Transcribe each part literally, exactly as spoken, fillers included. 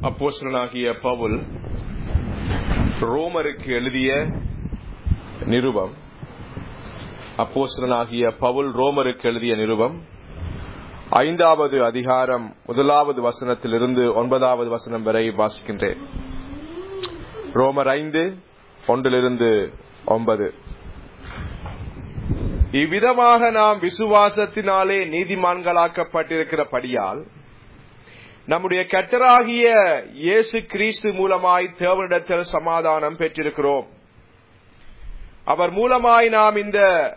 அப்போஸ்தலனாகிய பவுல் ரோமருக்கு எழுதிய நிருபம் அப்போஸ்தலனாகிய பவுல் ரோமருக்கு எழுதிய நிருபம் ஐந்தாவது அதிகாரம் முதலாவது வசனத்திலிருந்து ஒன்பதாவது வசனம் வரை வாசிக்கின்றேன். ரோமர் ஐந்து ஒன்றிலிருந்து ஒன்பது. இவ்விதமாக நாம் விசுவாசத்தினாலே நீதிமான்களாக்கப்பட்டிருக்கிறபடியால் நம்முடைய கர்த்தராகிய இயேசு கிறிஸ்து மூலமாய் தேவனிடத்தில் சமாதானம் பெற்றிருக்கிறோம். அவர் மூலமாய் நாம் இந்த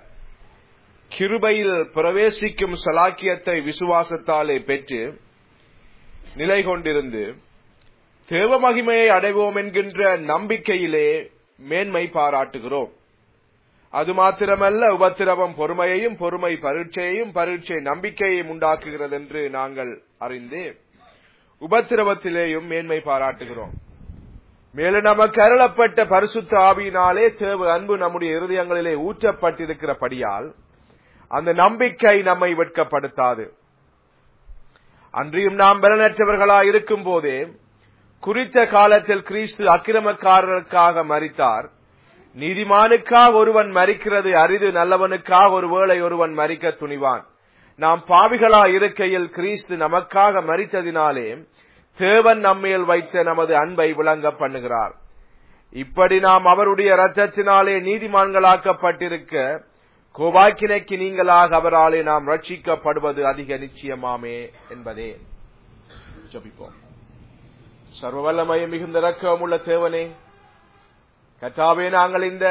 கிருபையில் பிரவேசிக்கும் சலாக்கியத்தை விசுவாசத்தாலே பெற்று நிலை கொண்டிருந்து தேவ மகிமையை அடைவோம் என்கின்ற நம்பிக்கையிலே மேன்மை பாராட்டுகிறோம். அது மாத்திரமல்ல, உபத்திரவம் பொறுமையையும், பொறுமை பரீட்சையையும், பரீட்சை நம்பிக்கையையும் உண்டாக்குகிறது என்று நாங்கள் அறிந்து உபத்திரவத்திலேயும் மேன்மை பாராட்டுகிறோம். மேலும் நமக்கு அருளப்பட்ட பரிசுத்த ஆவியினாலே தேவ அன்பு நம்முடைய இருதயங்களிலே ஊற்றப்பட்டிருக்கிறபடியால் அந்த நம்பிக்கை நம்மை வெட்கப்படுத்தாது. அன்றியும் நாம் பலனற்றவர்களாய் இருக்கும் போதே குறித்த காலத்தில் கிறிஸ்து அக்கிரமக்காரர்களுக்காக மரித்தார். நீதிமானுக்காக ஒருவன் மரிக்கிறது அரிது, நல்லவனுக்காக ஒருவேளை ஒருவன் மரிக்க துணிவான். நாம் பாவிகளாய் இருக்கையில் கிறிஸ்து நமக்காக மரித்ததினாலே தேவன் நம்மேல் வைத்த நமது அன்பை விளங்க பண்ணுகிறார். இப்படி நாம் அவருடைய இரத்தத்தினாலே நீதிமான்களாக்கப்பட்டிருக்க கோபாக்கினைக்கு நீங்களாக அவராலே நாம் ரட்சிக்கப்படுவது அதிக நிச்சயமாமே என்பதே. ஜெபிப்போம். சர்வ வல்லமை மிகுந்த இரக்கமுள்ள தேவனே, கர்த்தாவே, நாங்கள் இந்த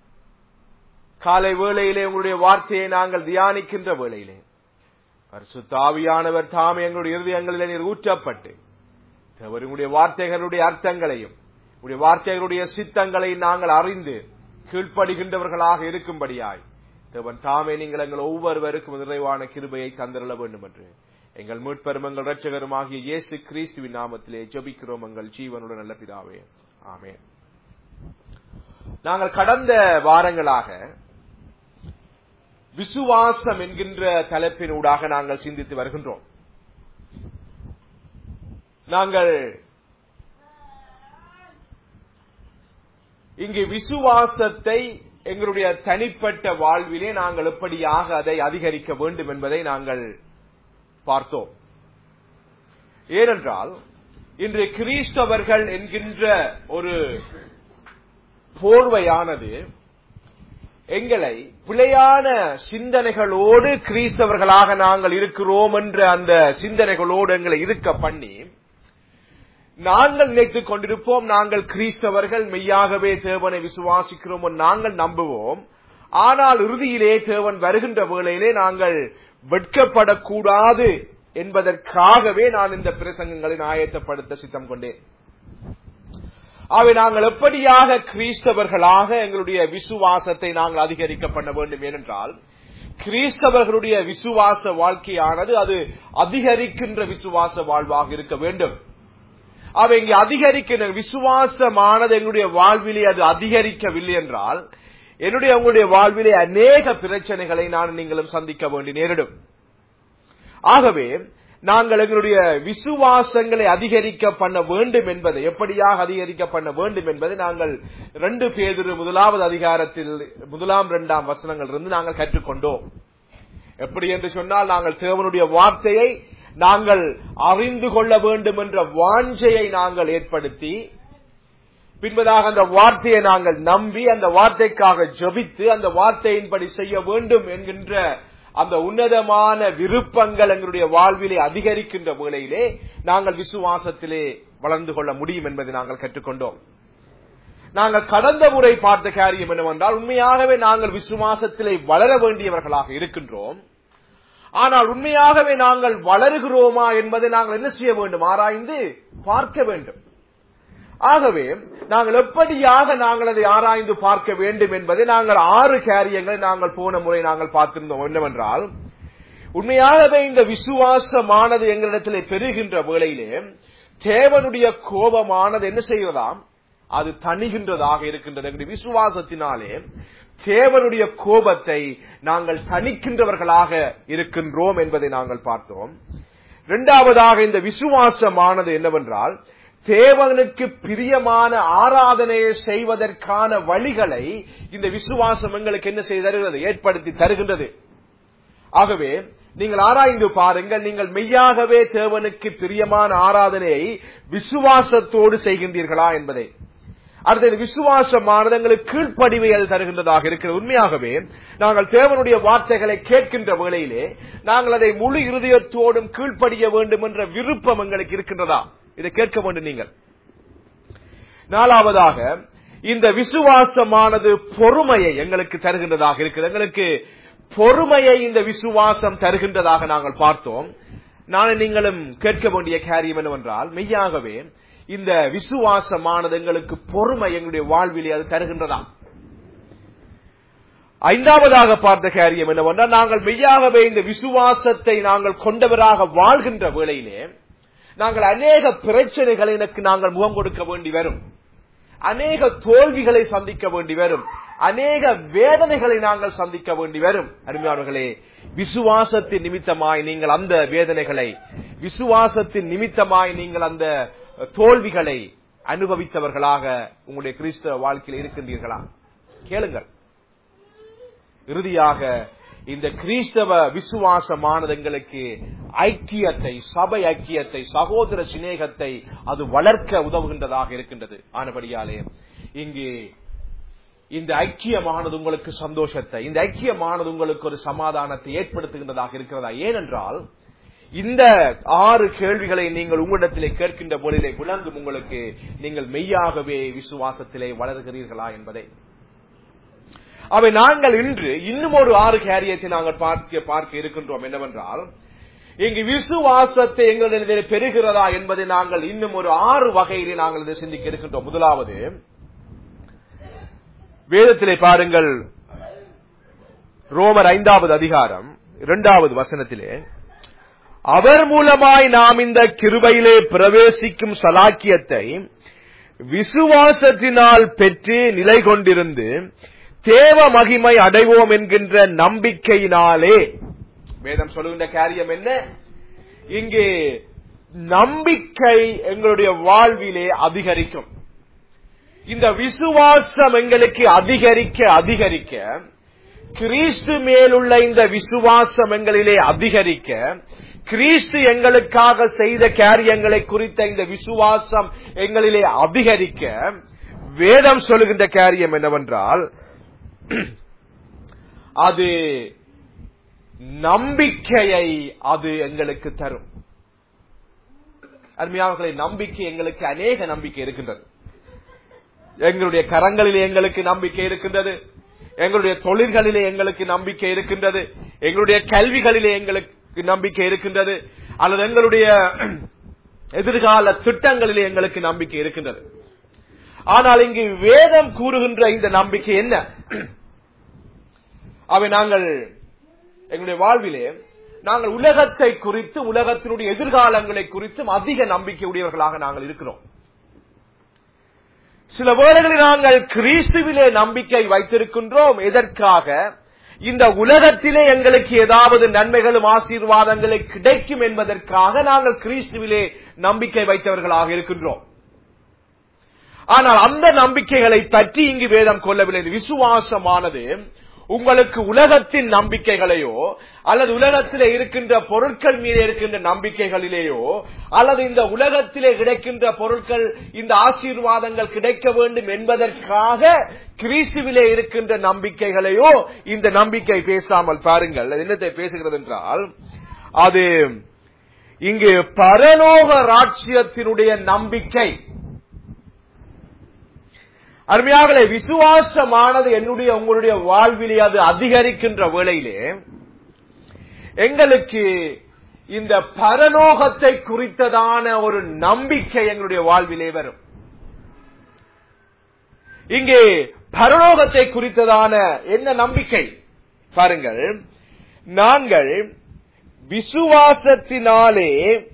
காலை வேளையிலே உங்களுடைய வார்த்தையை நாங்கள் தியானிக்கின்ற வேளையிலே பரிசுத்த ஆவியானவர் தாமே எங்களுடைய இருதயங்களிலே நீர் ஊற்றப்பட்டு உங்களுடைய வார்த்தைகளுடைய அர்த்தங்களையும் உங்களுடைய வார்த்தைகளுடைய சித்தங்களை நாங்கள் அறிந்து கீழ்ப்படுகின்றவர்களாக இருக்கும்படியாய் தேவன் தாமே நீங்கள் எங்கள் ஒவ்வொருவருக்கும் நிறைவான கிருபையை தந்திரள வேண்டும் என்று எங்கள் மீட்பெரும் எங்கள் இரட்சகருமாகிய இயேசு கிறிஸ்துவின் நாமத்திலே ஜெபிக்கிறோம் எங்கள் ஜீவனுடன் நல்ல பிதாவே, ஆமென். நாங்கள் கடந்த வாரங்களாக விசுவாசம் என்கின்ற தலைப்பினூடாக நாங்கள் சிந்தித்து வருகின்றோம். நாங்கள் இங்கு விசுவாசத்தை எங்களுடைய தனிப்பட்ட வாழ்விலே நாங்கள் எப்படியாக அதை அதிகரிக்க வேண்டும் என்பதை நாங்கள் பார்த்தோம். ஏனென்றால் இன்று கிறிஸ்தவர்கள் என்கின்ற ஒரு போர்வையானது எங்களை பிழையான சிந்தனைகளோடு கிறிஸ்தவர்களாக நாங்கள் இருக்கிறோம் என்ற அந்த சிந்தனைகளோடு எங்களை இருக்க பண்ணி நாங்கள் நினைத்துக் கொண்டிருப்போம் நாங்கள் கிறிஸ்தவர்கள், மெய்யாகவே தேவனை விசுவாசிக்கிறோம், நாங்கள் நம்புவோம். ஆனால் இறுதியிலே தேவன் வருகின்ற வேளையிலே நாங்கள் வெட்கப்படக்கூடாது என்பதற்காகவே நான் இந்த பிரசங்கங்களை ஆயத்தப்படுத்த சித்தம் கொண்டேன். அவை நாங்கள் எப்படியாக கிறிஸ்தவர்களாக எங்களுடைய விசுவாசத்தை நாங்கள் அதிகரிக்க பண்ண வேண்டும். ஏனென்றால் கிறிஸ்தவர்களுடைய விசுவாச வாழ்க்கையானது அது அதிகரிக்கின்ற விசுவாச வாழ்வாக இருக்க வேண்டும். அவை இங்கே அதிகரிக்கின்ற விசுவாசமானது எங்களுடைய வாழ்விலே அது அதிகரிக்கவில்லை என்றால் என்னுடைய உங்களுடைய வாழ்விலே அநேக பிரச்சனைகளை நான் நீங்களும் சந்திக்க வேண்டி நேரிடும். ஆகவே நாங்கள் எங்களுடைய விசுவாசங்களை அதிகரிக்க பண்ண வேண்டும் என்பதை, எப்படியாக அதிகரிக்க பண்ண வேண்டும் என்பதை நாங்கள் ரெண்டு பேதுரு முதலாவது அதிகாரத்தில் முதலாம் இரண்டாம் வசனங்கள் இருந்து நாங்கள் கற்றுக்கொண்டோம். எப்படி என்று சொன்னால், நாங்கள் தேவனுடைய வார்த்தையை நாங்கள் அறிந்து கொள்ள வேண்டும் என்ற வாஞ்சையை நாங்கள் ஏற்படுத்தி பின்பதாக அந்த வார்த்தையை நாங்கள் நம்பி அந்த வார்த்தைக்காக ஜெபித்து அந்த வார்த்தையின்படி செய்ய வேண்டும் என்கின்ற அந்த உன்னதமான விருப்பங்கள் எங்களுடைய வாழ்விலே அதிகரிக்கின்ற வேளையிலே நாங்கள் விசுவாசத்திலே வளர்ந்து கொள்ள முடியும் என்பதை நாங்கள் கற்றுக்கொண்டோம். நாங்கள் கடந்த முறை பார்த்த காரியம் என்னவென்றால், உண்மையாகவே நாங்கள் விசுவாசத்திலே வளர வேண்டியவர்களாக இருக்கின்றோம். ஆனால் உண்மையாகவே நாங்கள் வளருகிறோமா என்பதை நாங்கள் என்ன செய்ய வேண்டும்? ஆராய்ந்து பார்க்க வேண்டும். ஆகவே நாங்கள் எப்படியாக நாங்கள் அதை ஆராய்ந்து பார்க்க வேண்டும் என்பதை நாங்கள் ஆறு காரியங்களை நாங்கள் போன முறை நாங்கள் பார்த்திருந்தோம். என்னவென்றால், உண்மையாகவே இந்த விசுவாசமானது எங்களிடத்திலே பெறுகின்ற வேளையிலே தேவனுடைய கோபமானது என்ன செய்வதாம்? அது தணிகின்றதாக இருக்கின்றது. எங்களுடைய விசுவாசத்தினாலே தேவனுடைய கோபத்தை நாங்கள் தணிக்கின்றவர்களாக இருக்கின்றோம் என்பதை நாங்கள் பார்த்தோம். இரண்டாவதாக, இந்த விசுவாசமானது என்னவென்றால் தேவனுக்கு பிரியமான ஆராதனையை செய்வதற்கான வழிகளை இந்த விசுவாசம் எங்களுக்கு என்ன செய்து தருகிறது, ஏற்படுத்தி தருகின்றது. ஆகவே நீங்கள் ஆராய்ந்து பாருங்கள், நீங்கள் மெய்யாகவே தேவனுக்கு பிரியமான ஆராதனையை விசுவாசத்தோடு செய்கின்றீர்களா என்பதை. அடுத்த விசுவாசமானது எங்களுக்கு கீழ்ப்படிவை அது தருகின்றதாக இருக்கிறது. உண்மையாகவே நாங்கள் தேவனுடைய வார்த்தைகளை கேட்கின்ற வேளையிலே நாங்கள் அதை முழு இருதயத்தோடும் கீழ்ப்படிய வேண்டும் என்ற விருப்பம் எங்களுக்கு இருக்கின்றதா, இதை கேட்க வேண்டும் நீங்கள். நாலாவதாக இந்த விசுவாசமானது பொறுமையை எங்களுக்கு தருகின்றதாக இருக்கிறது. எங்களுக்கு பொறுமையை இந்த விசுவாசம் தருகின்றதாக நாங்கள் பார்த்தோம். நானும் நீங்களும் கேட்க வேண்டிய காரியம் என்னவென்றால், மெய்யாகவே இந்த விசுவாசமானது எங்களுக்கு பொறுமை எங்களுடைய வாழ்விலே அது தருகின்றதா. ஐந்தாவதாக பார்த்த காரியம் என்னவென்றால், நாங்கள் மெய்யாகவே இந்த விசுவாசத்தை நாங்கள் கொண்டவராக வாழ்கின்ற வேளையிலே நாங்கள் அநேக பிரச்சனைகளை எனக்கு நாங்கள் முகம் கொடுக்க வேண்டி வரும், அநேக தோல்விகளை சந்திக்க வேண்டி வரும், அநேக வேதனைகளை நாங்கள் சந்திக்க வேண்டி வரும். அருமையானவர்களே, விசுவாசத்தின் நிமித்தமாய் நீங்கள் அந்த வேதனைகளை, விசுவாசத்தின் நிமித்தமாய் நீங்கள் அந்த தோல்விகளை அனுபவித்தவர்களாக உங்களுடைய கிறிஸ்தவ வாழ்க்கையில் இருக்கின்றீர்களா? கேளுங்கள். இறுதியாக இந்த கிறிஸ்தவ விசுவாசமானது எங்களுக்கு ஐக்கியத்தை, சபை ஐக்கியத்தை, சகோதர சிநேகத்தை அது வளர்க்க உதவுகின்றதாக இருக்கின்றது. ஆனபடியாலே இங்கே இந்த ஐக்கியமானது உங்களுக்கு சந்தோஷத்தை, இந்த ஐக்கியமானது உங்களுக்கு ஒரு சமாதானத்தை ஏற்படுத்துகின்றதாக இருக்கிறதா? ஏனென்றால் இந்த ஆறு கேள்விகளை நீங்கள் உங்களிடத்திலே கேட்கின்ற பொழுதே விளங்கும் உங்களுக்கு நீங்கள் மெய்யாகவே விசுவாசத்திலே வளர்கிறீர்களா என்பதை. அவை நாங்கள் இன்று இன்னும் ஒரு ஆறு காரியத்தை நாங்கள் பார்க்க பார்க்க இருக்கின்றோம். என்னவென்றால், இங்கு விசுவாசத்தை எங்களிடம் பெறுகிறதா என்பதை நாங்கள் இன்னும் ஒரு ஆறு வகையிலே நாங்கள் இதை சிந்திக்க இருக்கின்றோம். முதலாவது, வேதத்திலே பாருங்கள், ரோமர் ஐந்தாவது அதிகாரம் இரண்டாவது வசனத்திலே, அவர் மூலமாய் நாம் இந்த கிருபையிலே பிரவேசிக்கும் சலாக்கியத்தை விசுவாசத்தினால் பெற்று நிலை கொண்டிருந்து தேவ மகிமை அடைவோம் என்கின்ற நம்பிக்கையினாலே. வேதம் சொல்லுகின்ற காரியம் என்ன? இங்கே நம்பிக்கை எங்களுடைய வாழ்விலே அதிகரிக்கும். இந்த விசுவாசம் எங்களுக்கு அதிகரிக்க அதிகரிக்க, கிறிஸ்து மேலுள்ள இந்த விசுவாசம் எங்களிலே அதிகரிக்க, கிறிஸ்து எங்களுக்காக செய்த காரியங்களை குறித்த இந்த விசுவாசம் எங்களிலே அதிகரிக்க, வேதம் சொல்லுகின்ற காரியம் என்னவென்றால், அது நம்பிக்கையை அது எங்களுக்கு தரும். அருமையானவர்களே, நம்பிக்கை எங்களுக்கு அநேக நம்பிக்கை இருக்கின்றது. எங்களுடைய கரங்களிலே எங்களுக்கு நம்பிக்கை இருக்கின்றது, எங்களுடைய தொழில்களிலே எங்களுக்கு நம்பிக்கை இருக்கின்றது, எங்களுடைய கல்விகளிலே எங்களுக்கு நம்பிக்கை இருக்கின்றது, அல்லது எங்களுடைய எதிர்கால திட்டங்களிலே எங்களுக்கு நம்பிக்கை இருக்கின்றது. ஆனால் இங்கு வேதம் கூறுகின்ற இந்த நம்பிக்கை என்ன? அவை நாங்கள் எங்களுடைய வாழ்விலே நாங்கள் உலகத்தை குறித்து, உலகத்தினுடைய எதிர்காலங்களை குறித்தும் அதிக நம்பிக்கை உடையவர்களாக நாங்கள் இருக்கிறோம். சில வேளைகளில் நாங்கள் கிறிஸ்துவிலே நம்பிக்கை வைத்திருக்கின்றோம். எதற்காக? இந்த உலகத்திலே எங்களுக்கு ஏதாவது நன்மைகளும் ஆசீர்வாதங்களை கிடைக்கும் என்பதற்காக நாங்கள் கிறிஸ்துவிலே நம்பிக்கை வைத்தவர்களாக இருக்கின்றோம். ஆனால் அந்த நம்பிக்கைகளை பற்றி இங்கு வேதம் கொள்ளவில்லை. விசுவாசமானது உங்களுக்கு உலகத்தின் நம்பிக்கைகளையோ அல்லது உலகத்திலே இருக்கின்ற பொருட்கள் மீது இருக்கின்ற நம்பிக்கைகளிலேயோ அல்லது இந்த உலகத்திலே கிடைக்கின்ற பொருட்கள், இந்த ஆசீர்வாதங்கள் கிடைக்க வேண்டும் என்பதற்காக கிறிஸ்துவிலே இருக்கின்ற நம்பிக்கைகளையோ இந்த நம்பிக்கை பேசாமல் பாருங்கள். அது என்னத்தை பேசுகிறது என்றால், அது இங்கு பரலோக ராஜ்யத்தினுடைய நம்பிக்கை. அருமையாகவே, விசுவாசமானது என்னுடைய உங்களுடைய வாழ்விலே அது அதிகரிக்கின்ற வேளையிலே எங்களுக்கு இந்த பரலோகத்தை குறித்ததான ஒரு நம்பிக்கை எங்களுடைய வாழ்விலே வரும். இங்கே பரலோகத்தை குறித்ததான என்ன நம்பிக்கை பாருங்கள். நாங்கள் விசுவாசத்தினாலே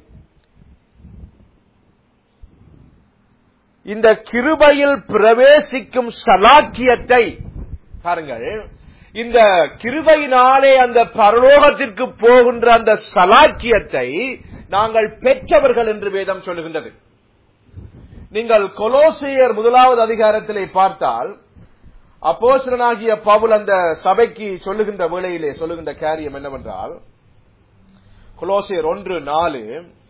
இந்த கிருபையில் பிரவேசிக்கும் சலாக்கியத்தை பாருங்கள். இந்த கிருபையினாலே அந்த பரலோகத்திற்கு போகின்ற அந்த சலாக்கியத்தை நாங்கள் பெற்றவர்கள் என்று வேதம் சொல்லுகின்றது. நீங்கள் கொலோசியர் முதலாவது அதிகாரத்திலே பார்த்தால் அப்போஸ்தலனாகிய பவுல் அந்த சபைக்கு சொல்லுகின்ற வேளையிலே சொல்லுகின்ற காரியம் என்னவென்றால், கொலோசியர் ஒன்று நாலு,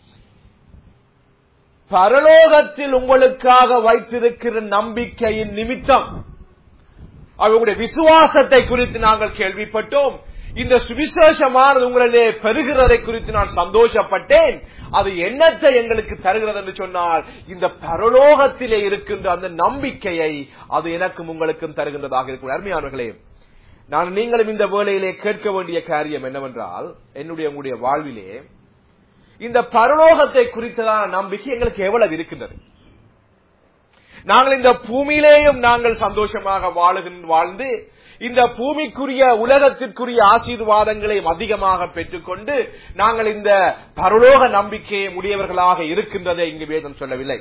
பரலோகத்தில் உங்களுக்காக வைத்திருக்கிற நம்பிக்கையின் நிமித்தம் அவர்களுடைய விசுவாசத்தை குறித்து நாங்கள் கேள்விப்பட்டோம். இந்த சுவிசேஷமானது உங்களிடையே பெறுகிறதை குறித்து நான் சந்தோஷப்பட்டேன். அது என்னத்தை எங்களுக்கு தருகிறது என்று சொன்னால், இந்த பரலோகத்திலே இருக்கின்ற அந்த நம்பிக்கையை அது எனக்கும் உங்களுக்கும் தருகின்றதாக இருக்கும். அருமையானவர்களே, நான் நீங்களும் இந்த வேளையிலே கேட்க வேண்டிய காரியம் என்னவென்றால், என்னுடைய உங்களுடைய வாழ்விலே இந்த பரலோகத்தை குறித்ததான நம்பிக்கை எங்களுக்கு எவ்வளவு இருக்கின்றது? நாங்கள் இந்த பூமியிலேயும் நாங்கள் சந்தோஷமாக வாழ்ந்து இந்த பூமிக்குரிய உலகத்திற்குரிய ஆசீர்வாதங்களையும் அதிகமாக பெற்றுக்கொண்டு நாங்கள் இந்த பரலோக நம்பிக்கையை உடையவர்களாக இருக்கின்றதை இங்கு வேதம் சொல்லவில்லை.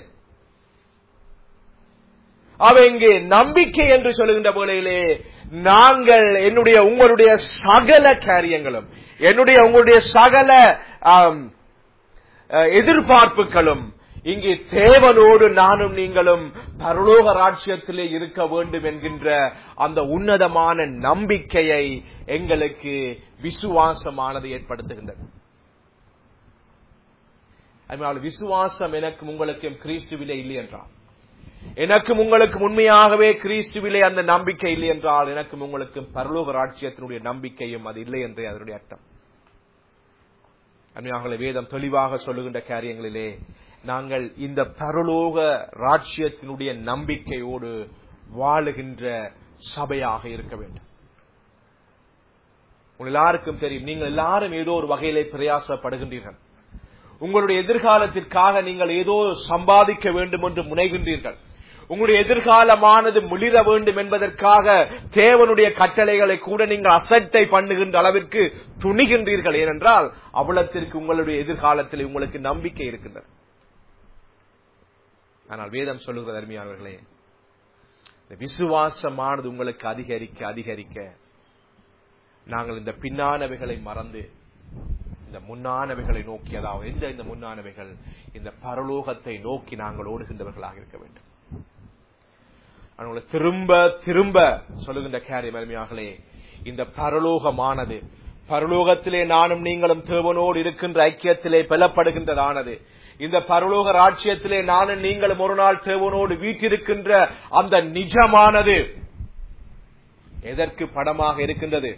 அவ இங்கு நம்பிக்கை என்று சொல்லுகின்ற வேளையிலே நாங்கள் என்னுடைய உங்களுடைய சகல காரியங்களும், என்னுடைய உங்களுடைய சகல எதிர்பார்ப்புகளும் இங்கே தேவனோடு நானும் நீங்களும் பரலோக ராஜ்யத்திலே இருக்க வேண்டும் என்கின்ற அந்த உன்னதமான நம்பிக்கையை எங்களுக்கு விசுவாசமானது ஏற்படுத்துகின்றது. அதனால் விசுவாசம் எனக்கும் உங்களுக்கும் கிறிஸ்துவிலே இல்லை என்றால், எனக்கும் உங்களுக்கு உண்மையாகவே கிறிஸ்துவிலே அந்த நம்பிக்கை இல்லை என்றால், எனக்கும் உங்களுக்கும் பரலோக ராஜ்யத்தினுடைய நம்பிக்கையும் அது இல்லை என்றே அதனுடைய அர்த்தம். அன்மையாக வேதம் தெளிவாக சொல்லுகின்ற காரியங்களிலே நாங்கள் இந்த பரலோக ராஜ்யத்தினுடைய நம்பிக்கையோடு வாழுகின்ற சபையாக இருக்க வேண்டும். உங்கள் எல்லாருக்கும் தெரியும், நீங்கள் எல்லாரும் ஏதோ ஒரு வகையிலே பிரயாசப்படுகின்றீர்கள். உங்களுடைய எதிர்காலத்திற்காக நீங்கள் ஏதோ சம்பாதிக்க வேண்டும் என்று முனைகின்றீர்கள். உங்களுடைய எதிர்காலமானது மிளிர வேண்டும் என்பதற்காக தேவனுடைய கட்டளைகளை கூட நீங்கள் அசட்டை பண்ணுகின்ற அளவிற்கு துணிகின்றீர்கள். ஏனென்றால் அவ்வளத்திற்கு உங்களுடைய எதிர்காலத்தில் உங்களுக்கு நம்பிக்கை இருக்கின்றது. ஆனால் வேதம் சொல்லுகிறது அருமையானவர்களே, இந்த விசுவாசமானது உங்களுக்கு அதிகரிக்க அதிகரிக்க நாங்கள் இந்த பின்னானவைகளை மறந்து இந்த முன்னானவைகளை நோக்கி, அதாவது எந்த இந்த முன்னானவைகள், இந்த பரலோகத்தை நோக்கி நாங்கள் ஓடுகின்றவர்களாக இருக்க வேண்டும். திரும்ப திரும்ப சொல்லுகின்ற காரியம் அருமையாகலே, இந்த பரலோகமானது, பரலோகத்திலே நானும் நீங்களும் தேவனோடு இருக்கின்ற ஐக்கியத்திலே பலப்படுகின்றதானது, இந்த பரலோக ராஜ்யத்திலே நானும் நீங்களும் ஒரு நாள் தேவனோடு வீட்டிருக்கின்ற அந்த நிஜமானது எதற்கு படமாக இருக்கின்றது?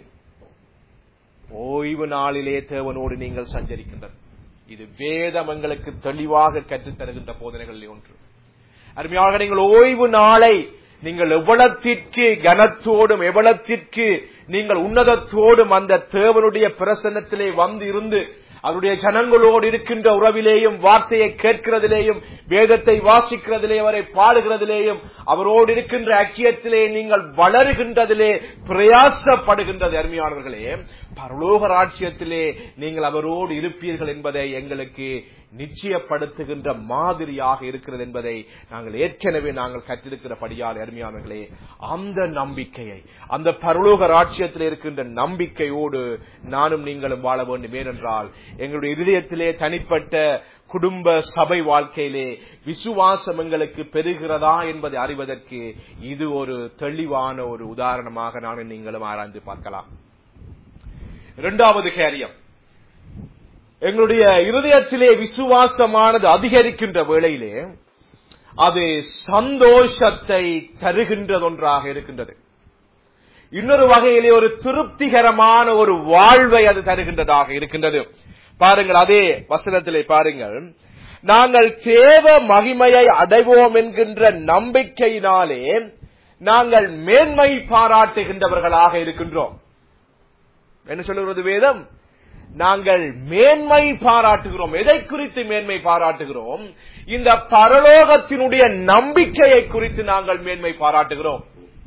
ஓய்வு நாளிலே தேவனோடு நீங்கள் சஞ்சரிக்கின்றது. இது வேதம் எங்களுக்கு தெளிவாக கற்றுத்தருகின்ற போதனைகளில் ஒன்று. அருமையாக நீங்கள் ஓய்வு நாளை நீங்கள் எவ்வளத்திற்கு கனத்தோடும் எவ்வளத்திற்கு நீங்கள் உன்னதத்தோடும் அந்த தேவனுடைய பிரசன்னத்திலே வந்து இருந்து அவருடைய ஜனங்களோடு இருக்கின்ற உறவிலேயும் வார்த்தையை கேட்கிறதிலேயும் வேதத்தை வாசிக்கிறதிலேயும் அவரை பாடுகிறதிலேயும் அவரோடு இருக்கின்ற ஐக்கியத்திலே நீங்கள் வளருகின்றதிலே பிரயாசப்படுகின்றது. அருமையானவர்களே, பரலோக ராஜ்யத்திலே நீங்கள் அவரோடு இருப்பீர்கள் என்பதை எங்களுக்கு நிச்சயப்படுத்துகின்ற மாதிரியாக இருக்கிறது என்பதை நாங்கள் ஏற்கனவே நாங்கள் கற்றிருக்கிறபடியால் அருமையானவர்களே, அந்த நம்பிக்கையை, அந்த பரலோக ராஜ்யத்தில் இருக்கின்ற நம்பிக்கையோடு நானும் நீங்களும் வாழ வேண்டும். ஏனென்றால் எங்களுடைய இதயத்திலே தனிப்பட்ட குடும்ப சபை வாழ்க்கையிலே விசுவாசம் எங்களுக்கு பெறுகிறதா என்பதை அறிவதற்கு இது ஒரு தெளிவான ஒரு உதாரணமாக நானும் நீங்களும் ஆராய்ந்து பார்க்கலாம். இரண்டாவது காரியம், எங்களுடைய இருதயத்திலே விசுவாசமானது அதிகரிக்கின்ற வேளையிலே அது சந்தோஷத்தை தருகின்றது ஒன்றாக இருக்கின்றது. இன்னொரு வகையிலே ஒரு திருப்திகரமான ஒரு வாழ்வை அது தருகின்றதாக இருக்கின்றது. பாருங்கள், அதே வசனத்திலே பாருங்கள், நாங்கள் தேவ மகிமையை அடைவோம் என்கின்ற நம்பிக்கையினாலே நாங்கள் மேன்மை பாராட்டுகின்றவர்களாக இருக்கின்றோம். என்ன சொல்லுகிறது வேதம்? நாங்கள் மேன்மை பாராட்டுகிறோம். எதை குறித்து மேன்மை பாராட்டுகிறோம்? இந்த பரலோகத்தினுடைய நம்பிக்கையை குறித்து நாங்கள் மேன்மை பாராட்டுகிறோம்.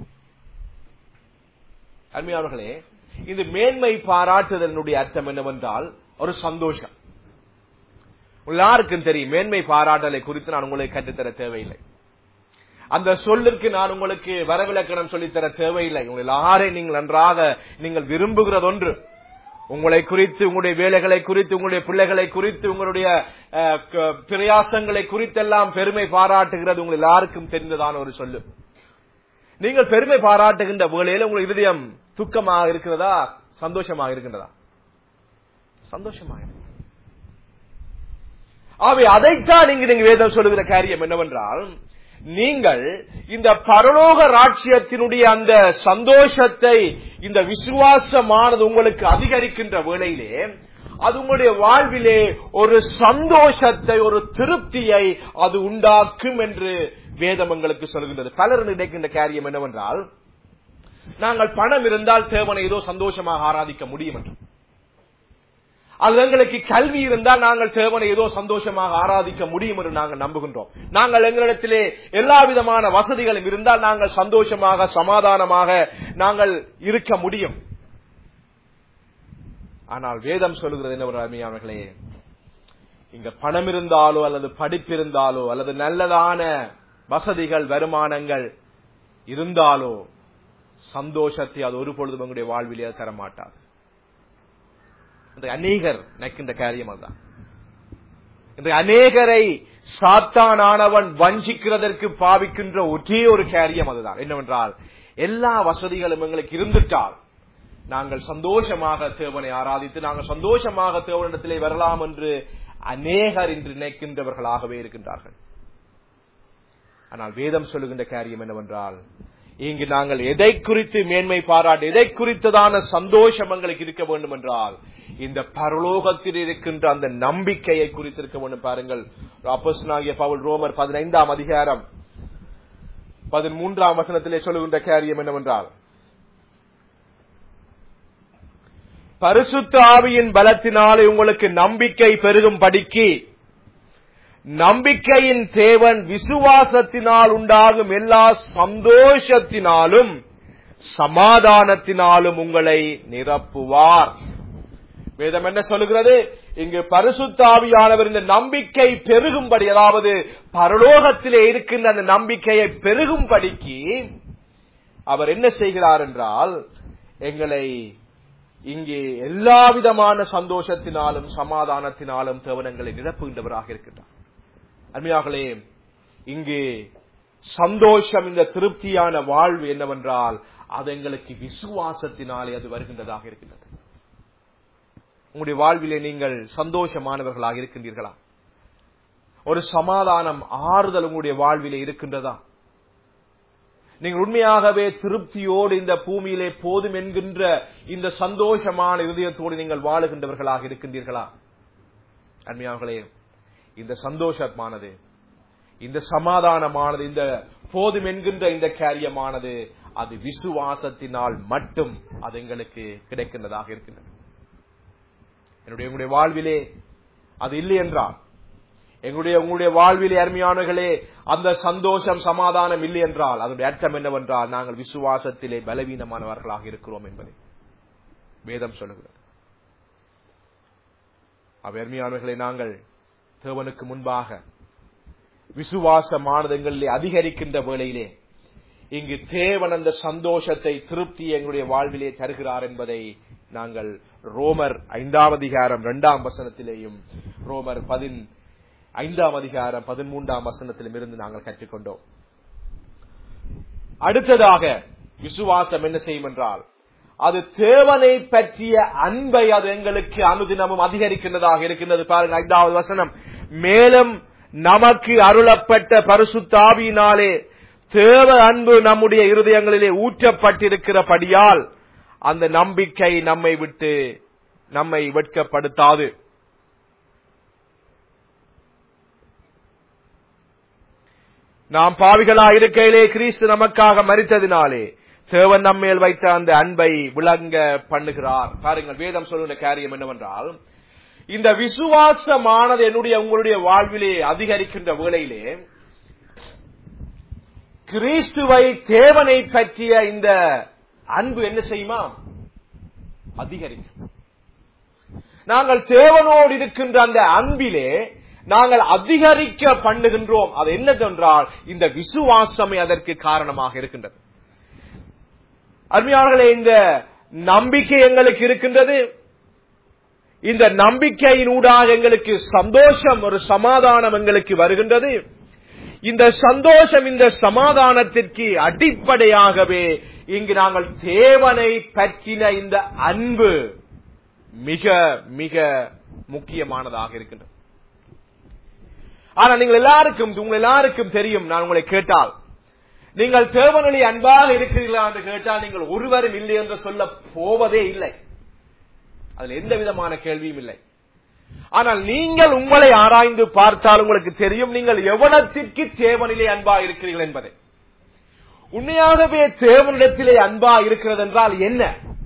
அருமையானவர்களே, இந்த மேன்மை பாராட்டுதலினுடைய அர்த்தம் என்னவென்றால் ஒரு சந்தோஷம். எல்லாருக்கும் தெரியும், மேன்மை பாராட்டலை குறித்து நான் உங்களுக்கு கற்றுத்தர தேவையில்லை. அந்த சொல்லிற்கு நான் உங்களுக்கு வரவிலக்கணம் சொல்லித்தர தேவையில்லை. உங்கள் எல்லாரையும் நீங்கள் நன்றாக நீங்கள் விரும்புகிறது ஒன்று. உங்களை குறித்து, உங்களுடைய வேலைகளை குறித்து, உங்களுடைய பிள்ளைகளை குறித்து, உங்களுடைய பிரயாசங்களை குறித்தெல்லாம் பெருமை பாராட்டுகிறது உங்கள் எல்லாருக்கும் தெரிந்ததான ஒரு சொல்லு. நீங்கள் பெருமை பாராட்டுகின்ற வேளையில் உங்கள் இருதயம் துக்கமாக இருக்கிறதா, சந்தோஷமாக இருக்கின்றதா? சந்தோஷமாக. ஆகவே அதைத்தான் இங்கு நீங்க வேதம் சொல்லுகிற காரியம் என்னவென்றால், நீங்கள் இந்த பரலோக ராஜ்யத்தினுடைய அந்த சந்தோஷத்தை, இந்த விசுவாசமானது உங்களுக்கு அதிகரிக்கின்ற வேளையிலே அது உங்களுடைய வாழ்விலே ஒரு சந்தோஷத்தை, ஒரு திருப்தியை அது உண்டாக்கும் என்று வேதம் எங்களுக்கு சொல்கின்றது. பலர் நினைக்கின்ற காரியம் என்னவென்றால், நாங்கள் பணம் இருந்தால் தேவனை ஏதோ சந்தோஷமாக ஆராதிக்க முடியும் என்று. அது எங்களுக்கு கல்வி இருந்தால் நாங்கள் தேவனை ஏதோ சந்தோஷமாக ஆராதிக்க முடியும் என்று நாங்கள் நம்புகின்றோம். நாங்கள் எங்களிடத்திலே எல்லா விதமான வசதிகளும் இருந்தால் நாங்கள் சந்தோஷமாக, சமாதானமாக நாங்கள் இருக்க முடியும். ஆனால் வேதம் சொல்லுகிறது என்ன அருமையானவர்களே, இங்க பணம் இருந்தாலோ அல்லது படிப்பு இருந்தாலோ அல்லது நல்லதான வசதிகள், வருமானங்கள் இருந்தாலோ சந்தோஷத்தை அது ஒரு பொழுதும் எங்களுடைய வாழ்விலே தரமாட்டாது. அநேகர் நினைக்கின்ற காரியம் அதுதான். இந்த அநேகரை சாத்தானானவன் வஞ்சிக்கிறதற்கு பாவிக்கின்ற ஒரே ஒரு காரியம் அதுதான். என்னவென்றால், எல்லா வசதிகளும் எங்களுக்கு இருந்துட்டால் நாங்கள் சந்தோஷமாக தேவனை ஆராதித்து நாங்கள் சந்தோஷமாக தேவனிடத்திலே வரலாம் என்று அநேகர் இன்று நினைக்கின்றவர்களாகவே இருக்கின்றார்கள். ஆனால் வேதம் சொல்லுகின்ற காரியம் என்னவென்றால், இங்கு நாங்கள் எதை குறித்து மேன்மை பாராட்டு, எதை குறித்ததான சந்தோஷம் எங்களுக்கு இருக்க வேண்டும் என்றால், இந்த பரலோகத்தில் இருக்கின்ற அந்த நம்பிக்கையை குறித்திருக்க வேண்டும். பாருங்கள், அப்போஸ்தலனாகிய பவுல் ரோமர் பதினைந்தாம் அதிகாரம் பதிமூன்றாம் வசனத்திலே சொல்லுகின்ற காரியம் என்னவென்றால், பரிசுத்த ஆவியின் பலத்தினாலே உங்களுக்கு நம்பிக்கை பெருகும் படிக்கு நம்பிக்கையின் தேவன் விசுவாசத்தினால் உண்டாகும் எல்லா சந்தோஷத்தினாலும் சமாதானத்தினாலும் உங்களை நிரப்புவார். வேதம் என்ன சொல்லுகிறது? இங்கு பரிசுத்த ஆவியானவர் இந்த நம்பிக்கை பெருகும்படி, அதாவது பரலோகத்திலே இருக்கின்ற அந்த நம்பிக்கையை பெருகும்படிக்கு அவர் என்ன செய்கிறார் என்றால், எங்களை இங்கே எல்லா விதமான சந்தோஷத்தினாலும் சமாதானத்தினாலும் தேவனங்களை நிரப்புகின்றவராக இருக்கின்றார். அருமையார்களே, இங்கு சந்தோஷம், இந்த திருப்தியான வாழ்வு என்னவென்றால் அது எங்களுக்கு விசுவாசத்தினாலே அது வருகின்றதாக இருக்கின்றது. உங்களுடைய வாழ்விலே நீங்கள் சந்தோஷமானவர்களாக இருக்கின்றீர்களா? ஒரு சமாதானம், ஆறுதல் உங்களுடைய வாழ்விலே இருக்கின்றதா? நீங்கள் உண்மையாகவே திருப்தியோடு இந்த பூமியிலே போதும் என்கின்ற இந்த சந்தோஷமான இதயத்தோடு நீங்கள் வாழுகின்றவர்களாக இருக்கின்றீர்களா? அருமையார்களே, இந்த சந்தோஷமானது, இந்த சமாதானமானது, இந்த போதும் என்கின்ற இந்த காரியமானது அது விசுவாசத்தினால் மட்டும் அது எங்களுக்கு கிடைக்கின்றதாக இருக்கின்றது. என்னுடைய உங்களுடைய வாழ்விலே அது இல்லை என்றால், எங்களுடைய உங்களுடைய வாழ்விலே அருமையானவர்களே அந்த சந்தோஷம், சமாதானம் இல்லை என்றால் அதனுடைய அர்த்தம் என்னவென்றால் நாங்கள் விசுவாசத்திலே பலவீனமானவர்களாக இருக்கிறோம் என்பதை வேதம் சொல்லுகிறது. அருமையானவர்களே, நாங்கள் தேவனுக்கு முன்பாக விசுவாசமானது எங்களிலே அதிகரிக்கின்ற வேளையிலே இங்கு தேவன் அந்த சந்தோஷத்தை, திருப்தி எங்களுடைய வாழ்விலே தருகிறார் என்பதை நாங்கள் ரோமர் ஐந்தாம் அதிகாரம் இரண்டாம் வசனத்திலேயும் ரோமர் பதின் ஐந்தாம் அதிகாரம் பதிமூன்றாம் வசனத்திலும் இருந்து நாங்கள் கற்றுக்கொண்டோம். அடுத்ததாக விசுவாசம் என்ன செய்யும் என்றால், அது தேவனை பற்றிய அன்பை அது எங்களுக்கு அனுதினமும் அதிகரிக்கின்றதாக இருக்கின்றது. பாருங்கள், ஐந்தாவது வசனம், மேலும் நமக்கு அருளப்பட்ட பரிசுத்த ஆவியினாலே தேவ அன்பு நம்முடைய இருதயங்களிலே ஊற்றப்பட்டிருக்கிறபடியால் அந்த நம்பிக்கை நம்மை விட்டு நம்மை வெட்கப்படுத்தாது. நாம் பாவிகளா இருக்கையிலே கிறிஸ்து நமக்காக மரித்ததினாலே தேவன் நம்மேல் வைத்த அந்த அன்பை விளங்க பண்ணுகிறார். பாருங்கள், வேதம் சொல்லுகிற காரியம் என்னவென்றால், இந்த விசுவாசமானது என்னுடைய உங்களுடைய வாழ்விலே அதிகரிக்கின்ற வேளையிலே கிறிஸ்துவை, தேவனை பற்றிய இந்த அன்பு என்ன செய்யுமா? அதிகரிக்கும். நாங்கள் தேவனோடு இருக்கின்ற அந்த அன்பிலே நாங்கள் அதிகரிக்க பண்ணுகின்றோம். அது என்னதென்றால் இந்த விசுவாசமே அதற்கு காரணமாக இருக்கின்றது. அருமையானவர்களே, இந்த நம்பிக்கை எங்களுக்கு இருக்கின்றது, இந்த நம்பிக்கையினூடாக எங்களுக்கு சந்தோஷம், ஒரு சமாதானம் எங்களுக்கு வருகின்றது. இந்த சந்தோஷம், இந்த சமாதானத்திற்கு அடிப்படையாகவே இங்கு நாங்கள் தேவனை பற்றின இந்த அன்பு மிக மிக முக்கியமானதாக இருக்கின்றது. ஆனா நீங்கள் எல்லாருக்கும் உங்கள் எல்லாருக்கும் தெரியும், நான் உங்களை கேட்டால் நீங்கள் தேவனில் அன்பாக இருக்கிறீர்களா என்று கேட்டால் நீங்கள் ஒருவரும் இல்லை என்று சொல்ல போவதே இல்லை. அதில் எந்த விதமான கேள்வியும் இல்லை. ஆனால் நீங்கள் உங்களை ஆராய்ந்து பார்த்தால் உங்களுக்கு தெரியும் நீங்கள் எவ்வளத்திற்கு தேவனிலே அன்பா இருக்கிறீர்கள் என்பதை. உண்மையாகவே தேவனிடத்திலே அன்பா இருக்கிறது என்றால் என்ன?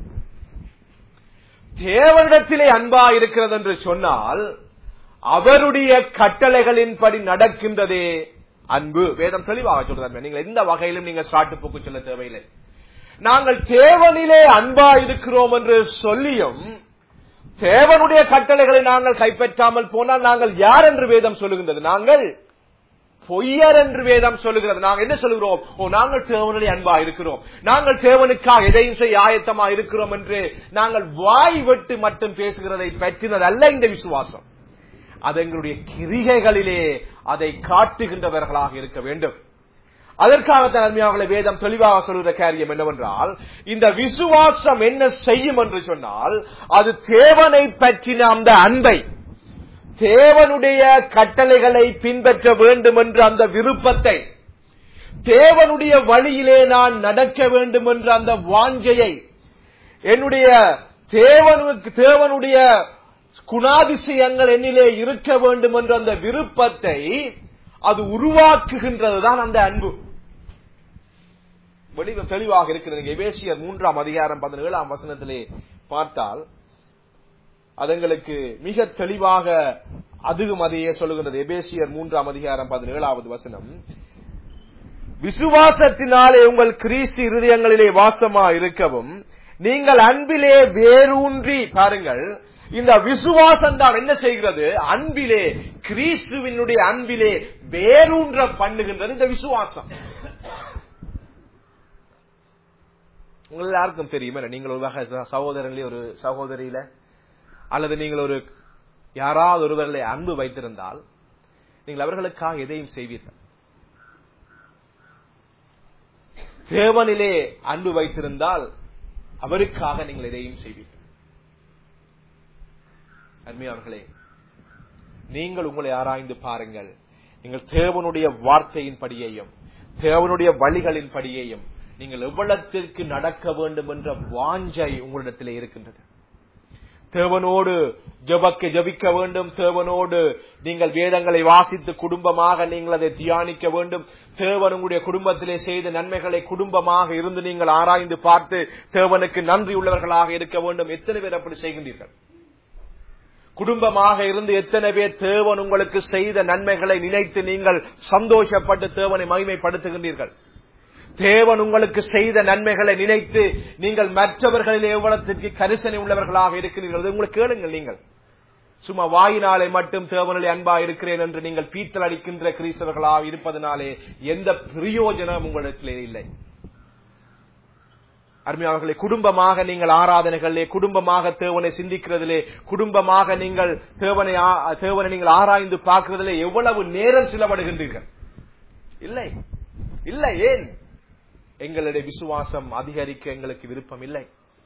தேவனிடத்திலே அன்பா இருக்கிறது என்று சொன்னால் அவருடைய கட்டளைகளின்படி நடக்கின்றதே அன்பு. வேதம் தெளிவாக சொல்றாங்க. நீங்கள் எந்த வகையிலும் நீங்கள் சாட்டு போக்கு சொல்ல தேவையில்லை. நாங்கள் தேவனிலே அன்பா இருக்கிறோம் என்று சொல்லியும் தேவனுடைய கட்டளைகளை நாங்கள் கைப்பற்றாமல் போனால் நாங்கள் யார் என்று வேதம் சொல்லுகின்றது? நாங்கள் பொய்யர் என்று வேதம் சொல்லுகிறது. நாங்கள் என்ன சொல்லுகிறோம்? ஓ, நாங்கள் தேவனுடைய அன்பா இருக்கிறோம், நாங்கள் தேவனுக்காக எதையும் செய்ய ஆயத்தமா இருக்கிறோம் என்று நாங்கள் வாய் விட்டு மட்டும் பேசுகிறதை பற்றினதல்ல இந்த விசுவாசம். அது எங்களுடைய கிரிகைகளிலே அதை காட்டுகின்றவர்களாக இருக்க வேண்டும். அதற்காகத்தான் அருமையானவர்களே வேதம் தெளிவாக சொல்கிற காரியம் என்னவென்றால், இந்த விசுவாசம் என்ன செய்யும் என்று சொன்னால் அது தேவனை பற்றின அந்த அன்பை, தேவனுடைய கட்டளைகளை பின்பற்ற வேண்டும் என்ற அந்த விருப்பத்தை, தேவனுடைய வழியிலே நான் நடக்க வேண்டும் என்ற அந்த வாஞ்சையை, என்னுடைய தேவனுக்கு தேவனுடைய குணாதிசயங்கள் என்னிலே இருக்க வேண்டும் என்ற அந்த விருப்பத்தை அது உருவாக்குகின்றதுதான் அந்த அன்பு. வெளியே தெளிவாக இருக்கிறது. எபேசியர் மூன்றாம் அதிகாரம் பதினேழாம் வசனத்திலே பார்த்தால் அது எங்களுக்கு மிக தெளிவாக அதுவும் அதையே சொல்லுகின்றது. எபேசியர் மூன்றாம் அதிகாரம் பதினேழாவது வசனம், விசுவாசத்தினாலே உங்கள் கிறிஸ்து இருதயங்களிலே வாசமா இருக்கவும் நீங்கள் அன்பிலே வேரூன்றி, பாருங்கள், இந்த விசுவாசம் தான் என்ன செய்கிறது? அன்பிலே, கிறிஸ்துவினுடைய அன்பிலே வேரூன்ற பண்ணுகின்றது இந்த விசுவாசம். உங்கள் எல்லாருக்கும் தெரியுமே, நீங்கள் ஒரு வகை சகோதரர்களே, ஒரு சகோதரியில அல்லது நீங்கள் ஒரு யாராவது ஒருவர்களை அன்பு வைத்திருந்தால் நீங்கள் அவர்களுக்காக எதையும் செய்வீர்கள். தேவனிலே அன்பு வைத்திருந்தால் அவருக்காக நீங்கள் எதையும் செய்வீர்கள். அருமையானவர்களே, நீங்கள் உங்களை ஆராய்ந்து பாருங்கள். நீங்கள் தேவனுடைய வார்த்தையின் படியையும் தேவனுடைய வழிகளின் படியையும் நீங்கள் எவ்வளத்திற்கு நடக்க வேண்டும் என்ற வாஞ்சை உங்களிடத்திலே இருக்கின்றது. தேவனோடு ஜெபக்க ஜபிக்க வேண்டும், தேவனோடு நீங்கள் வேதங்களை வாசித்து குடும்பமாக நீங்கள் அதை தியானிக்க வேண்டும், தேவன் உங்களுடைய குடும்பத்திலே செய்த நன்மைகளை குடும்பமாக இருந்து நீங்கள் ஆராய்ந்து பார்த்து தேவனுக்கு நன்றி உள்ளவர்களாக இருக்க வேண்டும். எத்தனை பேர் அப்படி செய்கின்றீர்கள்? குடும்பமாக இருந்து எத்தனை பேர் தேவன் உங்களுக்கு செய்த நன்மைகளை நினைத்து நீங்கள் சந்தோஷப்பட்டு தேவனை மகிமைப்படுத்துகின்றீர்கள்? தேவன் உங்களுக்கு செய்த நன்மைகளை நினைத்து நீங்கள் மற்றவர்களில் எவ்வளத்திற்கு கரிசனை உள்ளவர்களாக இருக்கிறீர்கள்? உங்களுக்கு கேளுங்கள். நீங்கள் சும்மா வாயினாலே மட்டும் தேவனிலே அன்பா இருக்கிறேன் என்று நீங்கள் பீத்தல் அடிக்கின்ற கிறிஸ்தவர்களாக இருப்பதனாலே எந்த பிரயோஜனம் உங்களிடத்திலே இல்லை. அருமையானவர்களே, குடும்பமாக நீங்கள் ஆராதனைகளிலே, குடும்பமாக தேவனை சிந்திக்கிறதிலே, குடும்பமாக நீங்கள் தேவனை தேவனை நீங்கள் ஆராய்ந்து பார்க்கிறதிலே எவ்வளவு நேரம் செலவிடுகின்றீர்கள்? இல்லை இல்லை. ஏன்? எங்களுடைய விசுவாசம் அதிகரிக்க எங்களுக்கு விருப்பம் இல்லை.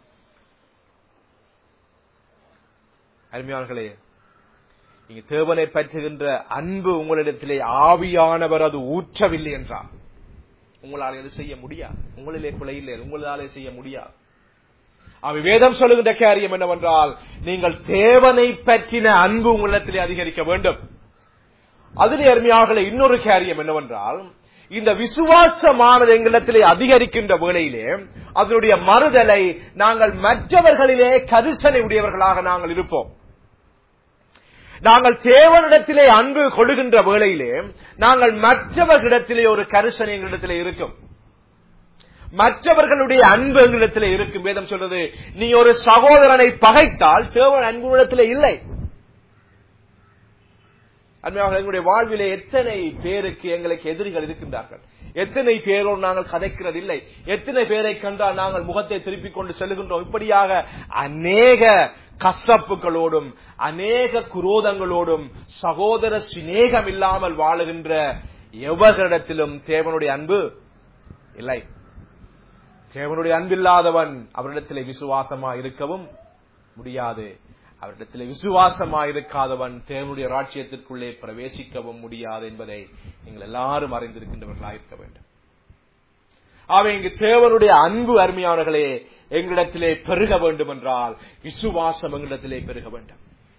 அருமையானவர்களே, நீங்க தேவனை பற்றுகின்ற அன்பு உங்களிடத்திலே ஆவியானவர் அது ஊற்றவில்லை என்றால் உங்களால் எது செய்ய முடியாது. உங்களிலே பிழை இல்லை, உங்களாலே செய்ய முடியாது. அவை வேதம் சொல்லுகின்ற காரியம் என்னவென்றால், நீங்கள் தேவனை பற்றின அன்பு உங்களிடத்திலே அதிகரிக்க வேண்டும். அதிலே அருமையானவர்களே, இன்னொரு காரியம் என்னவென்றால், இந்த விசுவாசமானது எங்களிடத்திலே அதிகரிக்கின்ற வேளையிலே அதனுடைய மறுதலை நாங்கள் மற்றவர்களிலே கரிசனை உடையவர்களாக நாங்கள் இருப்போம். நாங்கள் தேவனிடத்திலே அன்பு கொள்ளுகின்ற வேளையிலே நாங்கள் மற்றவர்களிடத்திலே ஒரு கரிசனை எங்களிடத்திலே இருக்கும். மற்றவர்களுடைய அன்பு எங்களிடத்திலே இருக்கும். வேதம் சொல்றது, நீ ஒரு சகோதரனை பகைத்தால் தேவன் அன்பு இடத்திலே இல்லை. அருமையாக எங்களுடைய வாழ்விலே எத்தனை பேருக்கு எங்களுக்கு எதிரிகள் இருக்கின்றார்கள், எத்தனை பேரோடு நாங்கள் கதைக்கிறதில்லை, எத்தனை பேரை கண்டால் நாங்கள் முகத்தை திருப்பிக் கொண்டு செல்கின்றோம். இப்படியாக அநேக கசப்புகளோடும் அநேக குரோதங்களோடும் சகோதர சிநேகம் இல்லாமல் வாழுகின்ற எவர்களிடத்திலும் தேவனுடைய அன்பு இல்லை. தேவனுடைய அன்பில்லாதவன் அவரிடத்திலே விசுவாசமா இருக்கவும் முடியாது. அவரிடத்திலே விசுவாசமா இருக்காதவன் தேவனுடைய ராஜ்யத்திற்குள்ளே பிரவேசிக்கவும் முடியாது என்பதை நீங்கள் எல்லாரும் அறிந்திருக்கின்றவர்களாக இருக்க வேண்டும். ஆக இங்கு தேவனுடைய அன்பு அருமையானவர்களே எங்களிடத்திலே பெருக வேண்டும் என்றால் விசுவாசம் எங்களிடத்திலே பெருக வேண்டும்.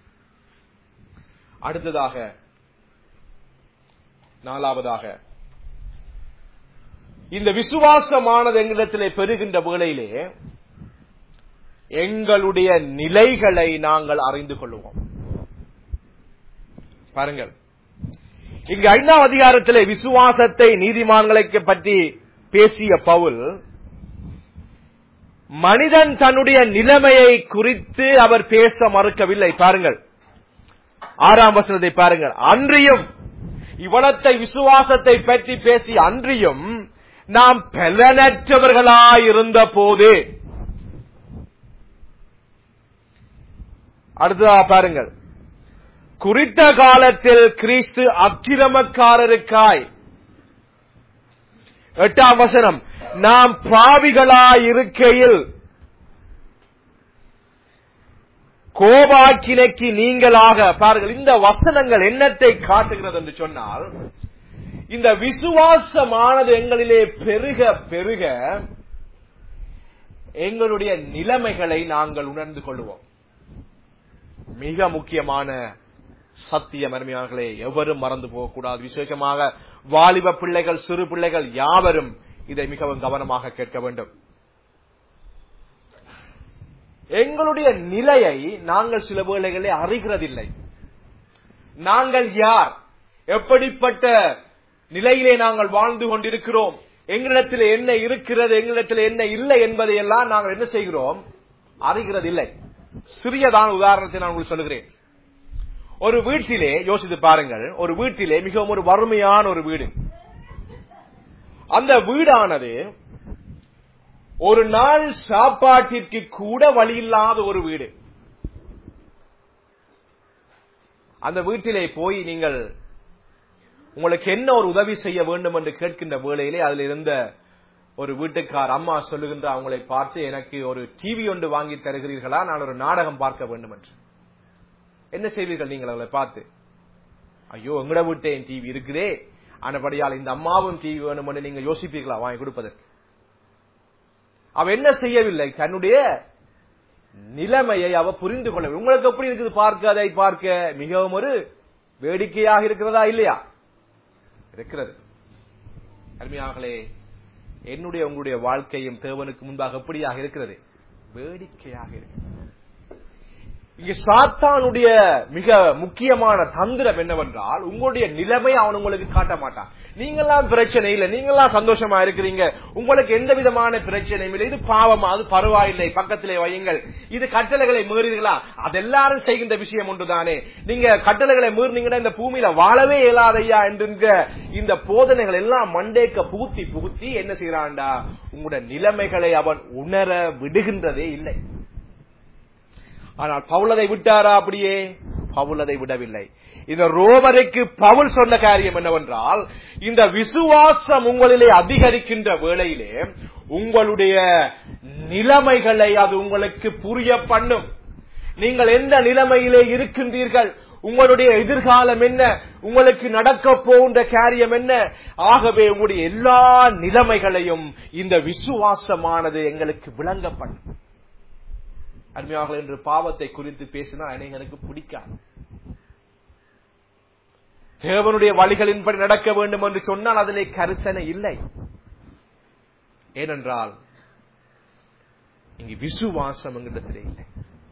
அடுத்ததாக நாலாவதாக இந்த விசுவாசமானது எங்களிடத்திலே பெருகின்ற வேளையிலே எங்களுடைய நிலைகளை நாங்கள் அறிந்து கொள்வோம். பாருங்கள், இங்கு ஐந்தாம் அதிகாரத்திலே விசுவாசத்தை நீதிமான்களை பற்றி பேசிய பவுல் மனிதன் தன்னுடைய நிலைமையை குறித்து அவர் பேச மறுக்கவில்லை. பாருங்கள், ஆறாம் வசனத்தை பாருங்கள். அன்றியும் இவ்வளத்தை விசுவாசத்தை பற்றி பேசி அன்றியும் நாம் பலனற்றவர்களாயிருந்த போது, அடுத்ததா பாருங்கள், குறித்த காலத்தில் கிறிஸ்து அக்கிரமக்காரருக்காய், எட்டாம் வசனம், நாம் பாவிகளாயிருக்கையில் கோபாக்கினைக்கு நீங்களாக. பாருங்கள், இந்த வசனங்கள் என்னத்தை காட்டுகிறது என்று சொன்னால், இந்த விசுவாசமானது எங்களிலே பெருக பெருக எங்களுடைய நிலைமைகளை நாங்கள் உணர்ந்து கொள்வோம். மிக முக்கியமான சத்தியம் அருமையானவர்களே, எவரும் மறந்து போகக்கூடாது. விசேஷமாக வாலிப பிள்ளைகள், சிறு பிள்ளைகள் யாவரும் இதை மிகவும் கவனமாக கேட்க வேண்டும். எங்களுடைய நிலையை நாங்கள் சில வேளைகளே அறிகிறதில்லை. நாங்கள் யார், எப்படிப்பட்ட நிலையிலே நாங்கள் வாழ்ந்து கொண்டிருக்கிறோம், எங்களிடத்தில் என்ன இருக்கிறது, எங்களிடத்தில் என்ன இல்லை என்பதை எல்லாம் நாங்கள் என்ன செய்கிறோம், அறிகிறதில்லை. சிறியதான உதாரணத்தை நான் உங்களுக்கு சொல்லுகிறேன். ஒரு வீட்டிலே யோசித்து பாருங்கள், ஒரு வீட்டிலே மிகவும் ஒரு வறுமையான ஒரு வீடு. அந்த வீடானது ஒரு நாள் சாப்பாட்டிற்கு கூட வழி இல்லாத ஒரு வீடு. அந்த வீட்டிலே போய் நீங்கள் உங்களுக்கு என்ன ஒரு உதவி செய்ய வேண்டும் என்று கேட்கின்ற வேளையிலே அதில் இருந்த ஒரு வீட்டுக்கார் அம்மா சொல்லுகின்ற அவங்களை பார்த்து, எனக்கு ஒரு டிவி ஒன்று வாங்கி தருகிறீர்களா, நான் ஒரு நாடகம் பார்க்க வேண்டும் என்று. என்ன செய்வீர்கள் நீங்கள் அவளை பார்த்து? ஐயோ, எங்கட வீட்டே டிவி இருக்குதே, ஆனபடியால் இந்த அம்மாவும் டிவி வேணும் என்று நீங்க யோசிப்பீர்களா வாங்கி கொடுப்பதற்கு? அவ என்ன செய்யவில்லை, தன்னுடைய நிலைமையை அவ புரிந்து கொள்ளவில்லை. உங்களுக்கு எப்படி இருக்குது பார்க்க, அதை பார்க்க மிகவும் ஒரு வேடிக்கையாக இருக்கிறதா இல்லையா? இருக்கிறது. அருமையார்களே, என்னுடைய உங்களுடைய வாழ்க்கையும் தேவனுக்கு முன்பாக எப்படியாக இருக்கிறது? வேடிக்கையாக இருக்கிறது. இங்கு சாத்தானுடைய மிக முக்கியமான தந்திரம் என்னவென்றால், உங்களுடைய நிலைமை அவன் உங்களுக்கு காட்ட மாட்டான். நீங்கெல்லாம் பிரச்சனை இல்லை, நீங்கெல்லாம் சந்தோஷமா இருக்கிறீங்க, உங்களுக்கு எந்த விதமான பிரச்சனையும் இல்லை, இது பாவமா, அது பரவாயில்லை, பக்கத்திலே வையுங்கள், இது கட்டளைகளை மீறீர்களா, அது எல்லாரும் செய்கின்ற விஷயம் ஒன்றுதானே, நீங்க கட்டளைகளை மீறினீங்கன்னா இந்த பூமியில வாழவே இயலாதையா என்கின்ற இந்த போதனைகள் எல்லாம் மண்டேக்க புகுத்தி புகுத்தி என்ன செய்யறான்டா, உங்களுடைய நிலைமைகளை அவன் உணர விடுகின்றதே இல்லை. ஆனால் பவுலதை விட்டாரா? அப்படியே பவுலதை விடவில்லை. இந்த ரோமருக்கு பவுல் சொன்ன காரியம் என்னவென்றால், இந்த விசுவாசம் உங்களிலே அதிகரிக்கின்ற வேளையிலே உங்களுடைய நிலைமைகளை அது உங்களுக்கு புரிய பண்ணும். நீங்கள் எந்த நிலைமையிலே இருக்கின்றீர்கள், உங்களுடைய எதிர்காலம் என்ன, உங்களுக்கு நடக்க போகின்ற காரியம் என்ன, ஆகவே உங்களுடைய எல்லா நிலைமைகளையும் இந்த விசுவாசமானது எங்களுக்கு விளங்க பண்ணும். அருமையாக என்று பாவத்தை குறித்து பேசினால் எனக்கு பிடிக்காது. தேவனுடைய வழிகளின்படி நடக்க வேண்டும் என்று சொன்னால் அதிலே கரிசனை இல்லை. ஏனென்றால் இங்கு விசுவாசம் எங்களிடத்திலே இல்லை.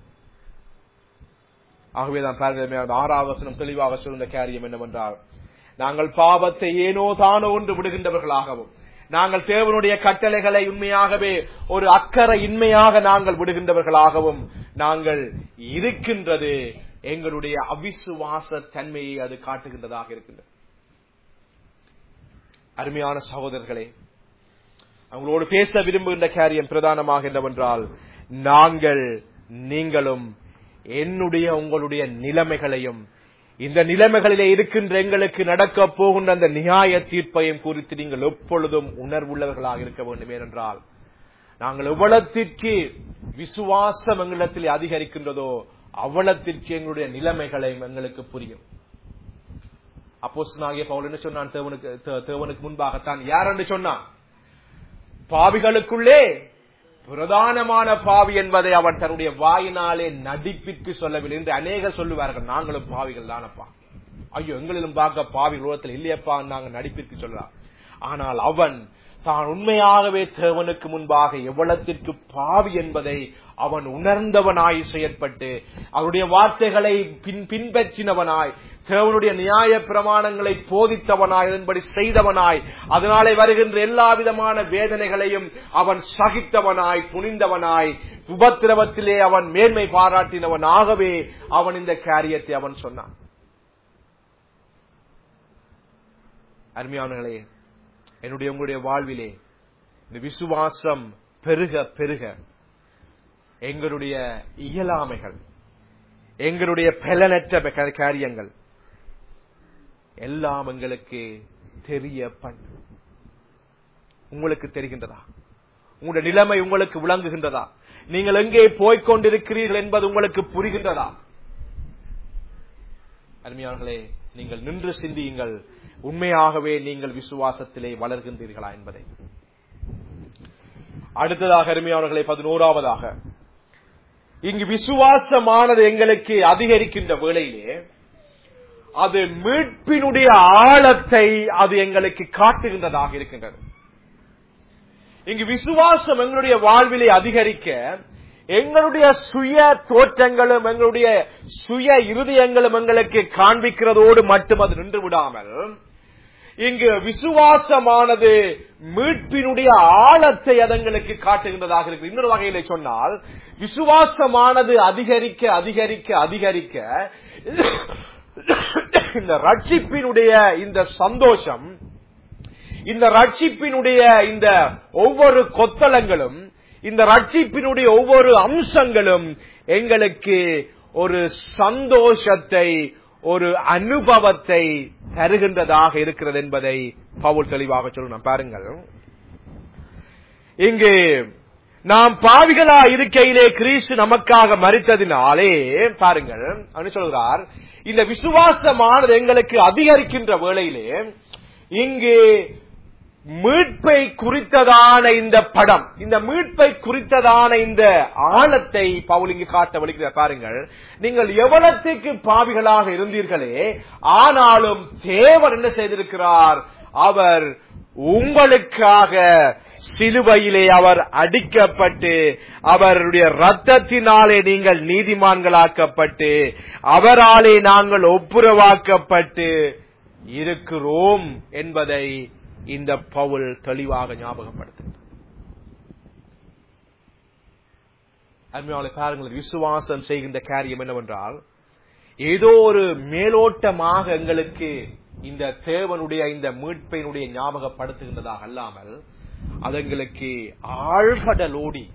ஆகவேதான் பாருங்கள், ஆறாவது வசனம் தெளிவாக சொல்லுகின்ற காரியம் என்னவென்றால், நாங்கள் பாவத்தை ஏனோ தானோ ஒன்று விடுகின்றவர்களாகவும், நாங்கள் தேவனுடைய கட்டளைகளை உண்மையாகவே ஒரு அக்கறை இன்மையாக நாங்கள் விடுகின்றவர்களாகவும் நாங்கள் இருக்கின்றது எங்களுடைய அவிசுவாச தன்மையை அது காட்டுகின்றதாக இருக்கின்றது. அருமையான சகோதரர்களே, அவங்களோடு பேச விரும்புகின்ற காரியம் பிரதானமாக என்னவென்றால், நாங்கள் நீங்களும் என்னுடைய உங்களுடைய நிலைமைகளையும் இந்த நிலைமைகளிலே இருக்கின்ற எங்களுக்கு நடக்க போகின்ற அந்த நியாய தீர்ப்பையும் குறித்து நீங்கள் எப்பொழுதும் உணர்வுள்ளவர்களாக இருக்க வேண்டும். ஏனென்றால் நாங்கள் எவ்வளத்திற்கு விசுவாசம் எங்களிடத்தில் அதிகரிக்கின்றதோ அவ்வளத்திற்கு எங்களுடைய நிலைமைகளையும் எங்களுக்கு புரியும். அப்போஸ்தலனாகிய பவுல் என்ன சொன்னான்? தேவனுக்கு தேவனுக்கு முன்பாகத்தான் யார் என்று சொன்னான்? பாவிகளுக்குள்ளே பிரதானமான பாவி என்பதை அவன் தன்னுடைய வாயினாலே நடிப்பிற்கு சொல்லவில்லை என்று அநேகர் சொல்லுவார்கள். நாங்களும் பாவிகள் தானப்பா, ஐயோ எங்களிலும் பார்க்க பாவிகள் உலகத்தில் இல்லையப்பா நாங்க நடிப்பிற்கு சொல்லலாம். ஆனால் அவன் தான் உண்மையாகவே தேவனுக்கு முன்பாக எவ்வளத்திற்கு பாவி என்பதை அவன் உணர்ந்தவனாய் செயற்பட்டு அவருடைய வார்த்தைகளை பின் பின்பற்றினவனாய் தேவனுடைய நியாய பிரமாணங்களை போதித்தவனாய் அதன்படி செய்தவனாய் அதனாலே வருகின்ற எல்லா விதமான வேதனைகளையும் அவன் சகித்தவனாய் துணிந்தவனாய் உபத்திரவத்திலே அவன் மேன்மை பாராட்டினவனாகவே அவன் இந்த காரியத்தை அவன் சொன்னான். அருமையானவர்களே, என்னுடைய உங்களுடைய வாழ்விலே இந்த விசுவாசம் பெருக பெருக எங்களுடைய இயலாமைகள், எங்களுடைய பலனற்ற காரியங்கள் எல்லாம் எங்களுக்கு தெரிய பண்ண உங்களுக்கு தெரிகின்றதா? உங்களுடைய நிலைமை உங்களுக்கு விளங்குகின்றதா? நீங்கள் எங்கே போய்கொண்டிருக்கிறீர்கள் என்பது உங்களுக்கு புரிகின்றதா? அருமையானவர்களே, நீங்கள் நின்று சிந்தியுங்கள். உண்மையாகவே நீங்கள் விசுவாசத்திலே வளர்கின்றீர்களா என்பதை. அடுத்ததாக அருமையானவர்களே, பதினோராவதாக, இங்கு விசுவாசமானது எங்களுக்கு அதிகரிக்கின்ற வேளையிலே அது மீட்பினுடைய ஆழத்தை அது எங்களுக்கு காட்டுகின்றதாக இருக்கின்றது. இங்கு விசுவாசம் எங்களுடைய வாழ்விலே அதிகரிக்க எங்களுடைய சுய தோற்றங்களும் எங்களுடைய சுய இருதயங்களும் எங்களுக்கு காண்பிக்கிறதோடு மட்டும் அது நின்று விடாமல் இங்கு விசுவாசமானது மீட்பினுடைய ஆழத்தை அதங்களுக்கு காட்டுகின்றதாக இருக்கு. இன்னொரு வகையிலே சொன்னால், விசுவாசமானது அதிகரிக்க அதிகரிக்க அதிகரிக்க இந்த ரட்சிப்பினுடைய இந்த சந்தோஷம், இந்த ரட்சிப்பினுடைய இந்த ஒவ்வொரு கொத்தளங்களும், இந்த ரட்சிப்பினுடைய ஒவ்வொரு அம்சங்களும் எங்களுக்கு ஒரு சந்தோஷத்தை, ஒரு அனுபவத்தை தருகின்றதாக இருக்கிறது என்பதை பவுல் தெளிவாக சொல்லணும். பாருங்கள், இங்கு நாம் பாவிகளா இருக்கையிலே கிறிஸ்து நமக்காக மரித்ததினாலே, பாருங்கள் அவர் சொல்கிறார், இந்த விசுவாசமானது எங்களுக்கு அதிகரிக்கின்ற வேளையிலே இங்கு மீட்பை குறித்ததான இந்த படம், இந்த மீட்பை குறித்ததான இந்த ஆழத்தை பவுல் இங்கு காட்ட வலிக்கிறார். பாருங்கள், நீங்கள் எவ்வளவுக்கு பாவிகளாக இருந்தீர்களே, ஆனாலும் தேவன் என்ன செய்திருக்கிறார்? அவர் உங்களுக்காக சிலுவையிலே அவர் அடிக்கப்பட்டு அவருடைய இரத்தத்தினாலே நீங்கள் நீதிமான்களாக்கப்பட்டு அவராலே நாங்கள் ஒப்புரவாக்கப்பட்டு இருக்கிறோம் என்பதை இந்த பவுல் தெளிவாக ஞாபகப்படுத்துகிறார். அருமையானவர்களே, பாருங்கள், விசுவாசம் செய்கின்ற காரியம் என்னவென்றால், ஏதோ ஒரு மேலோட்டமாக எங்களுக்கு இந்த தேவனுடைய இந்த மீட்பினுடைய ஞாபகப்படுத்துகின்றதாக அல்லாமல் அது எங்களுக்கு ஆழ்கடலோடி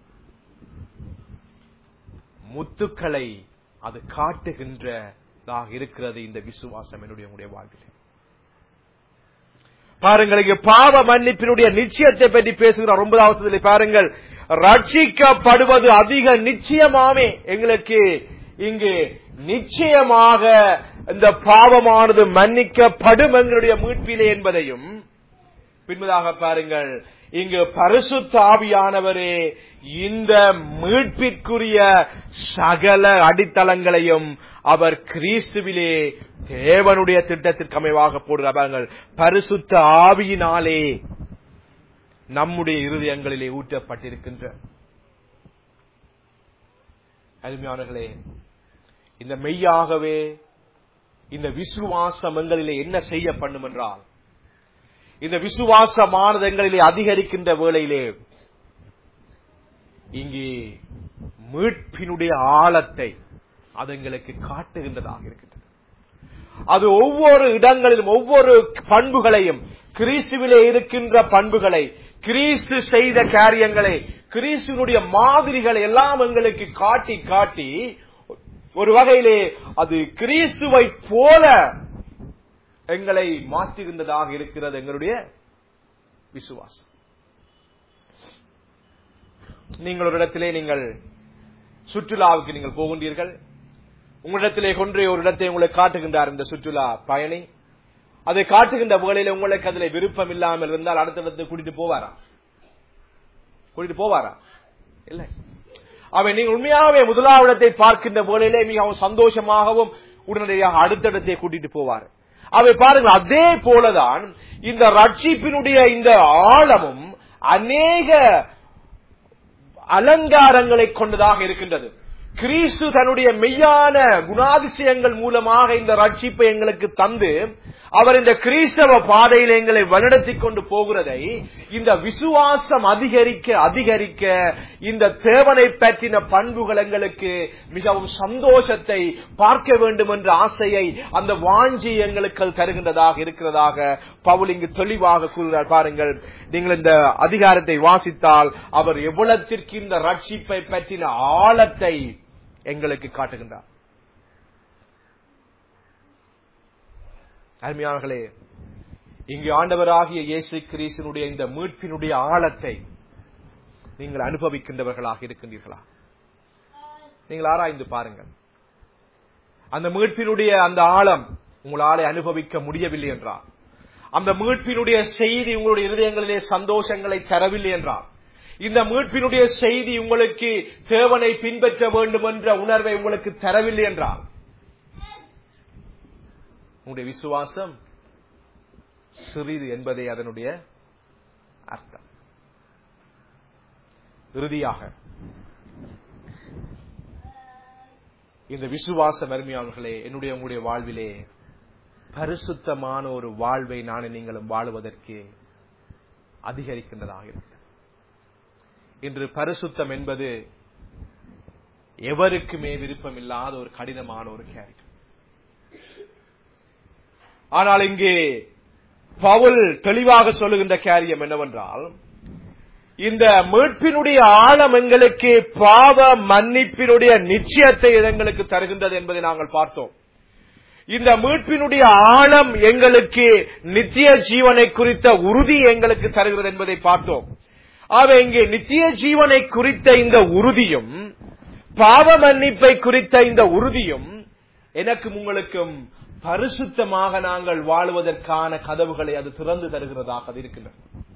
முத்துக்களை அது காட்டுகின்றதாக இருக்கிறது இந்த விசுவாசம் என்னுடைய உங்களுடைய வாழ்வில். பாருங்கள், இங்கு பாவ மன்னிப்பினுடைய நிச்சயத்தை பற்றி பேசுகிறார். ஒன்பதாவது பாருங்கள், ரட்சிக்கப்படுவது அதிக நிச்சயமாமே எங்களுக்கு இங்கு நிச்சயமாக இந்த பாவமானது மன்னிக்கப்படும் எங்களுடைய மீட்பிலே என்பதையும், பின்பதாக பாருங்கள், இங்கு பரிசுத்த ஆவியானவரே இந்த மீட்பிற்குரிய சகல அடித்தளங்களையும் அவர் கிறிஸ்துவிலே தேவனுடைய திட்டத்திற்கு அமைவாக போடுகிறார்கள். பரிசுத்த ஆவியினாலே நம்முடைய இருதயங்களிலே ஊற்றப்பட்டிருக்கின்ற அருமையானவர்களே, இந்த மெய்யாகவே இந்த விசுவாசம் எங்களிலே என்ன செய்ய பண்ணும் என்றால், இந்த விசுவாசமானது எங்களிலே அதிகரிக்கின்ற வேளையிலே இங்கே மீட்பினுடைய ஆழத்தை அது எங்களுக்கு காட்டுகின்றதாக இருக்கிறது. அது ஒவ்வொரு இடங்களிலும் ஒவ்வொரு பண்புகளையும், கிறிஸ்துவிலே இருக்கின்ற பண்புகளை, கிறிஸ்து செய்த காரியங்களை, கிறிஸ்துவனுடைய மாதிரிகளை எல்லாம் எங்களுக்கு காட்டி காட்டி ஒரு வகையிலே அது கிறிஸ்துவை போல எங்களை மாற்றுகின்றதாக இருக்கிறது எங்களுடைய விசுவாசம். நீங்கள் ஒரு இடத்திலே நீங்கள் சுற்றுலாவுக்கு நீங்கள் போகின்றீர்கள். உங்களிடத்திலே கொன்றே ஒரு இடத்தை உங்களுக்கு காட்டுகின்றார் இந்த சுற்றுலா பயணி. அதை காட்டுகின்ற வேளையில உங்களுக்கு அதில் விருப்பம் இல்லாமல் இருந்தால் அடுத்த இடத்தை கூட்டிட்டு போவாரா? கூட்டிட்டு போவாரா? இல்லை. அவன் நீங்கள் உண்மையாகவே முதலாவிடத்தை பார்க்கின்ற வேளையிலே மிகவும் சந்தோஷமாகவும் உடனடியாக அடுத்த இடத்தை கூட்டிட்டு போவார். அவை பாருங்கள், அதே போலதான் இந்த ரட்சிப்பினுடைய இந்த ஆழமும் அநேக அலங்காரங்களை கொண்டதாக இருக்கின்றது. கிறிஸ்து தன்னுடைய மெய்யான குணாதிசயங்கள் மூலமாக இந்த ரட்சிப்பை எங்களுக்கு தந்து அவர் இந்த கிறிஸ்தவ பாதையில் எங்களை வழிநடத்தி கொண்டு போகிறதை இந்த விசுவாசம் அதிகரிக்க அதிகரிக்க இந்த தேவனை பற்றின பண்புகள் எங்களுக்கு மிகவும் சந்தோஷத்தை, பார்க்க வேண்டும் என்ற ஆசையை, அந்த வாஞ்சி எங்களுக்கு தருகின்றதாக இருக்கிறதாக பவுல் இங்கு தெளிவாக கூறுகிறார். பாருங்கள், நீங்கள் இந்த அதிகாரத்தை வாசித்தால் அவர் எவ்வளத்திற்கு இந்த ரட்சிப்பை பற்றின ஆழத்தை எங்களுக்கு காட்டுகின்றார். அருமையானவர்களே, இங்கு ஆண்டவராகிய இயேசு கிறிஸ்துவினுடைய இந்த மீட்பினுடைய ஆழத்தை நீங்கள் அனுபவிக்கின்றவர்களாக இருக்கின்றீர்களா? நீங்கள் ஆராய்ந்து பாருங்கள். அந்த மீட்பினுடைய அந்த ஆழம் உங்களாலே அனுபவிக்க முடியவில்லை என்றால், அந்த மீட்பினுடைய செய்தி உங்களுடைய இருதயங்களிலே சந்தோஷங்களை தரவில்லை என்றால், இந்த மீட்பினுடைய செய்தி உங்களுக்கு தேவனை பின்பற்ற வேண்டும் என்ற உணர்வை உங்களுக்கு தரவில்லை என்றால், உங்களுடைய விசுவாசம் சிறிது என்பதே அதனுடைய அர்த்தம். இறுதியாக இந்த விசுவாசம் அருமையானவர்களே, என்னுடைய உங்களுடைய வாழ்விலே பரிசுத்தமான ஒரு வாழ்வை நானும் நீங்களும் வாழுவதற்கு அதிகரிக்கின்றதாக இருக்கிறது. இன்று பரிசுத்தம் என்பது எவருக்குமே விருப்பம் இல்லாத ஒரு கடினமான ஒரு காரியம். ஆனால் இங்கே பவுல் தெளிவாக சொல்லுகின்ற காரியம் என்னவென்றால், இந்த மீட்பினுடைய ஆழம் எங்களுக்கு பாவ மன்னிப்பினுடைய நிச்சயத்தை எங்களுக்கு தருகின்றது என்பதை நாங்கள் பார்த்தோம். இந்த மீட்பினுடைய ஆழம் எங்களுக்கு நித்திய ஜீவனை குறித்த உறுதி எங்களுக்கு தருகிறது என்பதை பார்த்தோம். ஆக இங்கே நித்திய ஜீவனை குறித்த இந்த உறுதியும் பாவ மன்னிப்பை குறித்த இந்த உறுதியும் எனக்கும் உங்களுக்கும் பரிசுத்தமாக நாங்கள் வாழுவதற்கான கதவுகளை அது திறந்து தருகிறதாக இருக்கின்றது.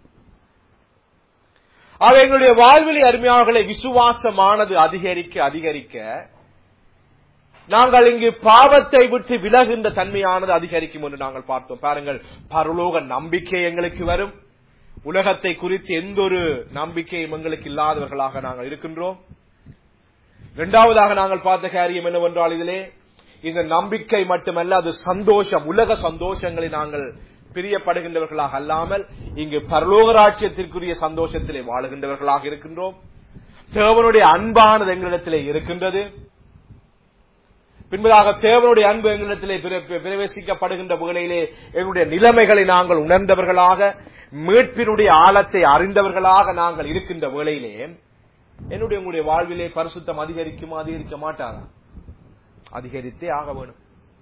ஆக எங்களுடைய வாழ்விலே அருமையானவர்களை விசுவாசமானது அதிகரிக்க அதிகரிக்க நாங்கள் இங்கு பாவத்தை விட்டு விலகுகின்ற தன்மையானது அதிகரிக்கும் என்று நாங்கள் பார்த்தோம். பாருங்கள், பரலோக நம்பிக்கை எங்களுக்கு வரும். உலகத்தை குறித்து எந்த ஒரு நம்பிக்கையும் எங்களுக்கு இல்லாதவர்களாக நாங்கள் இருக்கின்றோம். இரண்டாவதாக நாங்கள் பார்த்த காரியம் என்னவென்றால், இதிலே இந்த நம்பிக்கை மட்டுமல்ல, அது சந்தோஷம், உலக சந்தோஷங்களை நாங்கள் பிரியப்படுகின்றவர்களாக அல்லாமல் இங்கு பரலோக ராஜ்யத்திற்குரிய சந்தோஷத்திலே வாழுகின்றவர்களாக இருக்கின்றோம். தேவனுடைய அன்பானது எங்களிடத்திலே இருக்கின்றது. பின்பதாக தேவனுடைய அன்பு எங்களிடத்திலே பிரவேசிக்கப்படுகின்ற வேளையிலே எங்களுடைய நிலைமைகளை நாங்கள் உணர்ந்தவர்களாக, மீட்பினுடைய ஆழத்தை அறிந்தவர்களாக நாங்கள் இருக்கின்ற வேளையிலே என்னுடைய உங்களுடைய வாழ்விலே பரிசுத்தம் அதிகரிக்குமா? அதிகரிக்க மாட்டாரா? அதிகரித்தே ஆக வேண்டும்.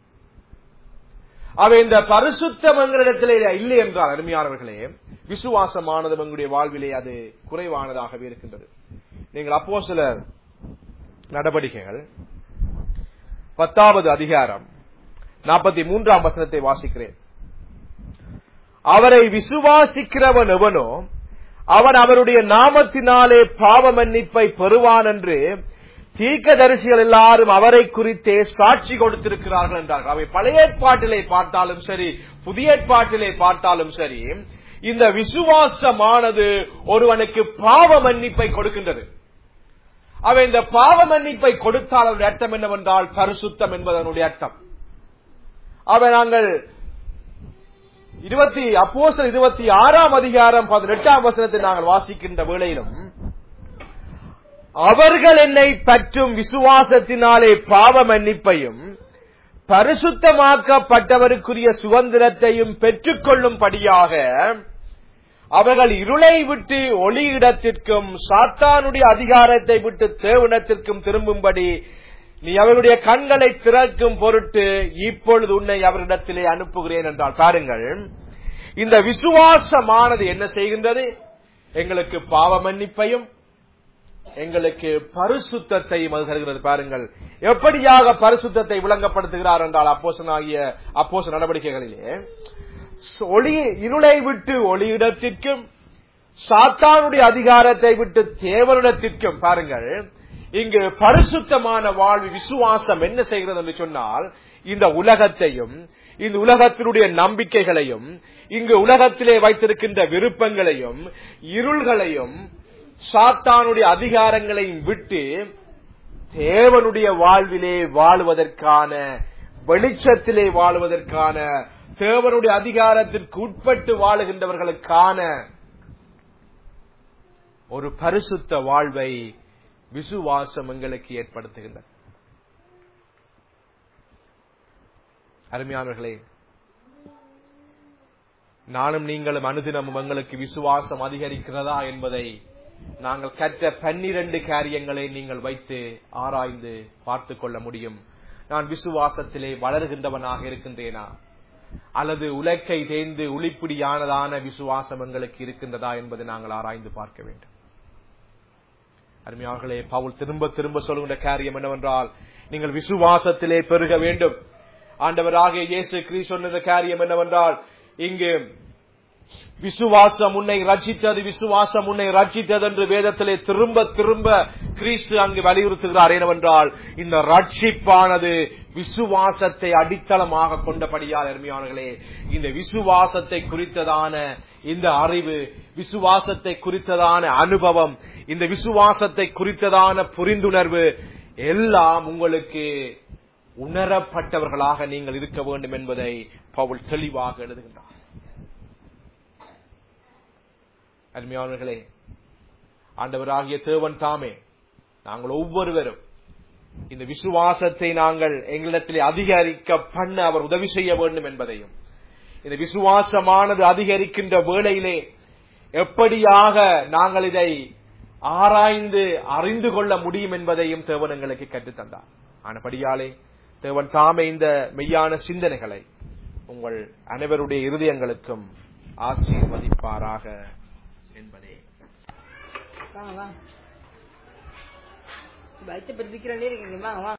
அவை இந்த பரிசுத்தம் எங்களிடத்திலே இல்லை என்றால் அருமையானவர்களே, விசுவாசமானது எங்களுடைய வாழ்விலே அது குறைவானதாகவே இருக்கின்றது. நீங்கள் அப்போஸ்தலர் நடவடிக்கைகள் பத்தாவது அதிகாரம் நாற்பத்தி மூன்றாம் வசனத்தை வாசிக்கிறேன். அவரை விசுவாசிக்கிறவன் எவனோ அவன் அவருடைய நாமத்தினாலே பாவ மன்னிப்பை பெறுவான் என்று தீர்க்கதரிசிகள் எல்லாரும் அவரை குறித்தே சாட்சி கொடுத்திருக்கிறார்கள் என்றார்கள். அவை பழைய ஏற்பாட்டிலே பார்த்தாலும் சரி, புதிய ஏற்பாட்டிலே பார்த்தாலும் சரி, இந்த விசுவாசமானது ஒருவனுக்கு பாவ மன்னிப்பை கொடுக்கின்றது. அவை இந்த பாவ மன்னிப்பை கொடுத்தால் அதனுடைய அர்த்தம் என்னவென்றால் பரிசுத்தம் என்பதனுடைய அர்த்தம். அவை நாங்கள் இருபத்தி அப்போஸ்தலர் இருபத்தி ஆறாம் அதிகாரம் பதினெட்டாம் வசனத்தை நாங்கள் வாசிக்கின்ற வேளையிலும் அவர்கள் என்னை பற்றும் விசுவாசத்தினாலே பாவ மன்னிப்பையும் பரிசுத்தமாக்கப்பட்டவருக்குரிய சுதந்திரத்தையும் பெற்றுக் கொள்ளும்படியாக அவர்கள் இருளை விட்டு ஒளி இடத்திற்கும் சாத்தானுடைய அதிகாரத்தை விட்டு தேவனிடத்திற்கும் திரும்பும்படி நீ அவருடைய கண்களை திறக்கும் பொருட்டு இப்பொழுது உன்னை அவரிடத்திலே அனுப்புகிறேன் என்றால் பாருங்கள், இந்த விசுவாசமானது என்ன செய்கின்றது? எங்களுக்கு பாவ மன்னிப்பையும் எங்களுக்கு பரிசுத்தத்தையும் தருகிறது. பாருங்கள் எப்படியாக பரிசுத்தத்தை விளங்கப்படுத்துகிறார் என்றால், அப்போஸ்தலனாகிய அப்போஸ்தல நடவடிக்கைகளிலே ஒளி இருளை விட்டு ஒளி இடத்திற்கும் சாத்தானுடைய அதிகாரத்தை விட்டு தேவனிடத்திற்கும். பாருங்கள், இங்கு பரிசுத்தமான வாழ்வு விசுவாசம் என்ன செய்கிறது என்று சொன்னால், இந்த உலகத்தையும் இந்த உலகத்தினுடைய நம்பிக்கைகளையும் இங்கு உலகத்திலே வைத்திருக்கின்ற விருப்பங்களையும் இருள்களையும் சாத்தானுடைய அதிகாரங்களையும் விட்டு தேவனுடைய வாழ்விலே வாழுவதற்கான, வெளிச்சத்திலே வாழுவதற்கான, தேவனுடைய அதிகாரத்திற்கு உட்பட்டு வாழுகின்றவர்களுக்கான ஒரு பரிசுத்த வாழ்வை விசுவாசம் எங்களுக்கு ஏற்படுத்துகின்றது. அருமையானவர்களே, நானும் நீங்களும் அனுதினமும் எங்களுக்கு விசுவாசம் அதிகரிக்கிறதா என்பதை நாங்கள் கற்ற பன்னிரண்டு காரியங்களை நீங்கள் வைத்து ஆராய்ந்து பார்த்துக் கொள்ள முடியும். நான் விசுவாசத்திலே வளர்கின்றவனாக இருக்கின்றேனா அல்லது உலக்கை தேய்ந்து உளிப்பிடியானதான விசுவாசம் எங்களுக்கு இருக்கின்றதா என்பதை நாங்கள் ஆராய்ந்து பார்க்க வேண்டும். அருமையானவர்களே, பவுல் திரும்ப திரும்ப சொல்கின்ற காரியம் என்னவென்றால், நீங்கள் விசுவாசத்திலே பெருக வேண்டும். ஆண்டவராகிய இயேசு கிறிஸ்து சொன்ன காரியம் என்னவென்றால், இங்கு விசுவாசம் உன்னை ரட்சித்தது, விசுவாசம் உன்னை ரட்சித்தது என்று வேதத்திலே திரும்ப திரும்ப கிறிஸ்து அங்கு வலியுறுத்துகிறார். என்னவென்றால், இந்த ரட்சிப்பானது விசுவாசத்தை அடித்தளமாக கொண்டபடியால் அருமையானவர்களே, இந்த விசுவாசத்தை குறித்ததான இந்த அறிவு, விசுவாசத்தை குறித்ததான அனுபவம், இந்த விசுவாசத்தை குறித்ததான புரிந்துணர்வு எல்லாம் உங்களுக்கு உணரப்பட்டவர்களாக நீங்கள் இருக்க வேண்டும் என்பதை பவுல் தெளிவாக எழுதுகின்றார். அருமையானவர்களே, ஆண்டவராகிய தேவன் தாமே நாங்கள் ஒவ்வொருவரும் இந்த விசுவாசத்தை நாங்கள் எங்களிடத்திலே அதிகரிக்க பண்ண அவர் உதவி செய்ய வேண்டும் என்பதையும், இந்த விசுவாசமானது அதிகரிக்கின்ற வேளையிலே எப்படியாக நாங்கள் இதை ஆராய்ந்து அறிந்து கொள்ள முடியும் என்பதையும் தேவன் எங்களுக்கு கற்றுத்தந்தார். ஆனபடியாலே தேவன் தாமே இந்த மெய்யான சிந்தனைகளை உங்கள் அனைவருடைய இருதயங்களுக்கும் ஆசீர்வதிப்பாராக என்பதே. வைத்து பிடிக்கிறேன்.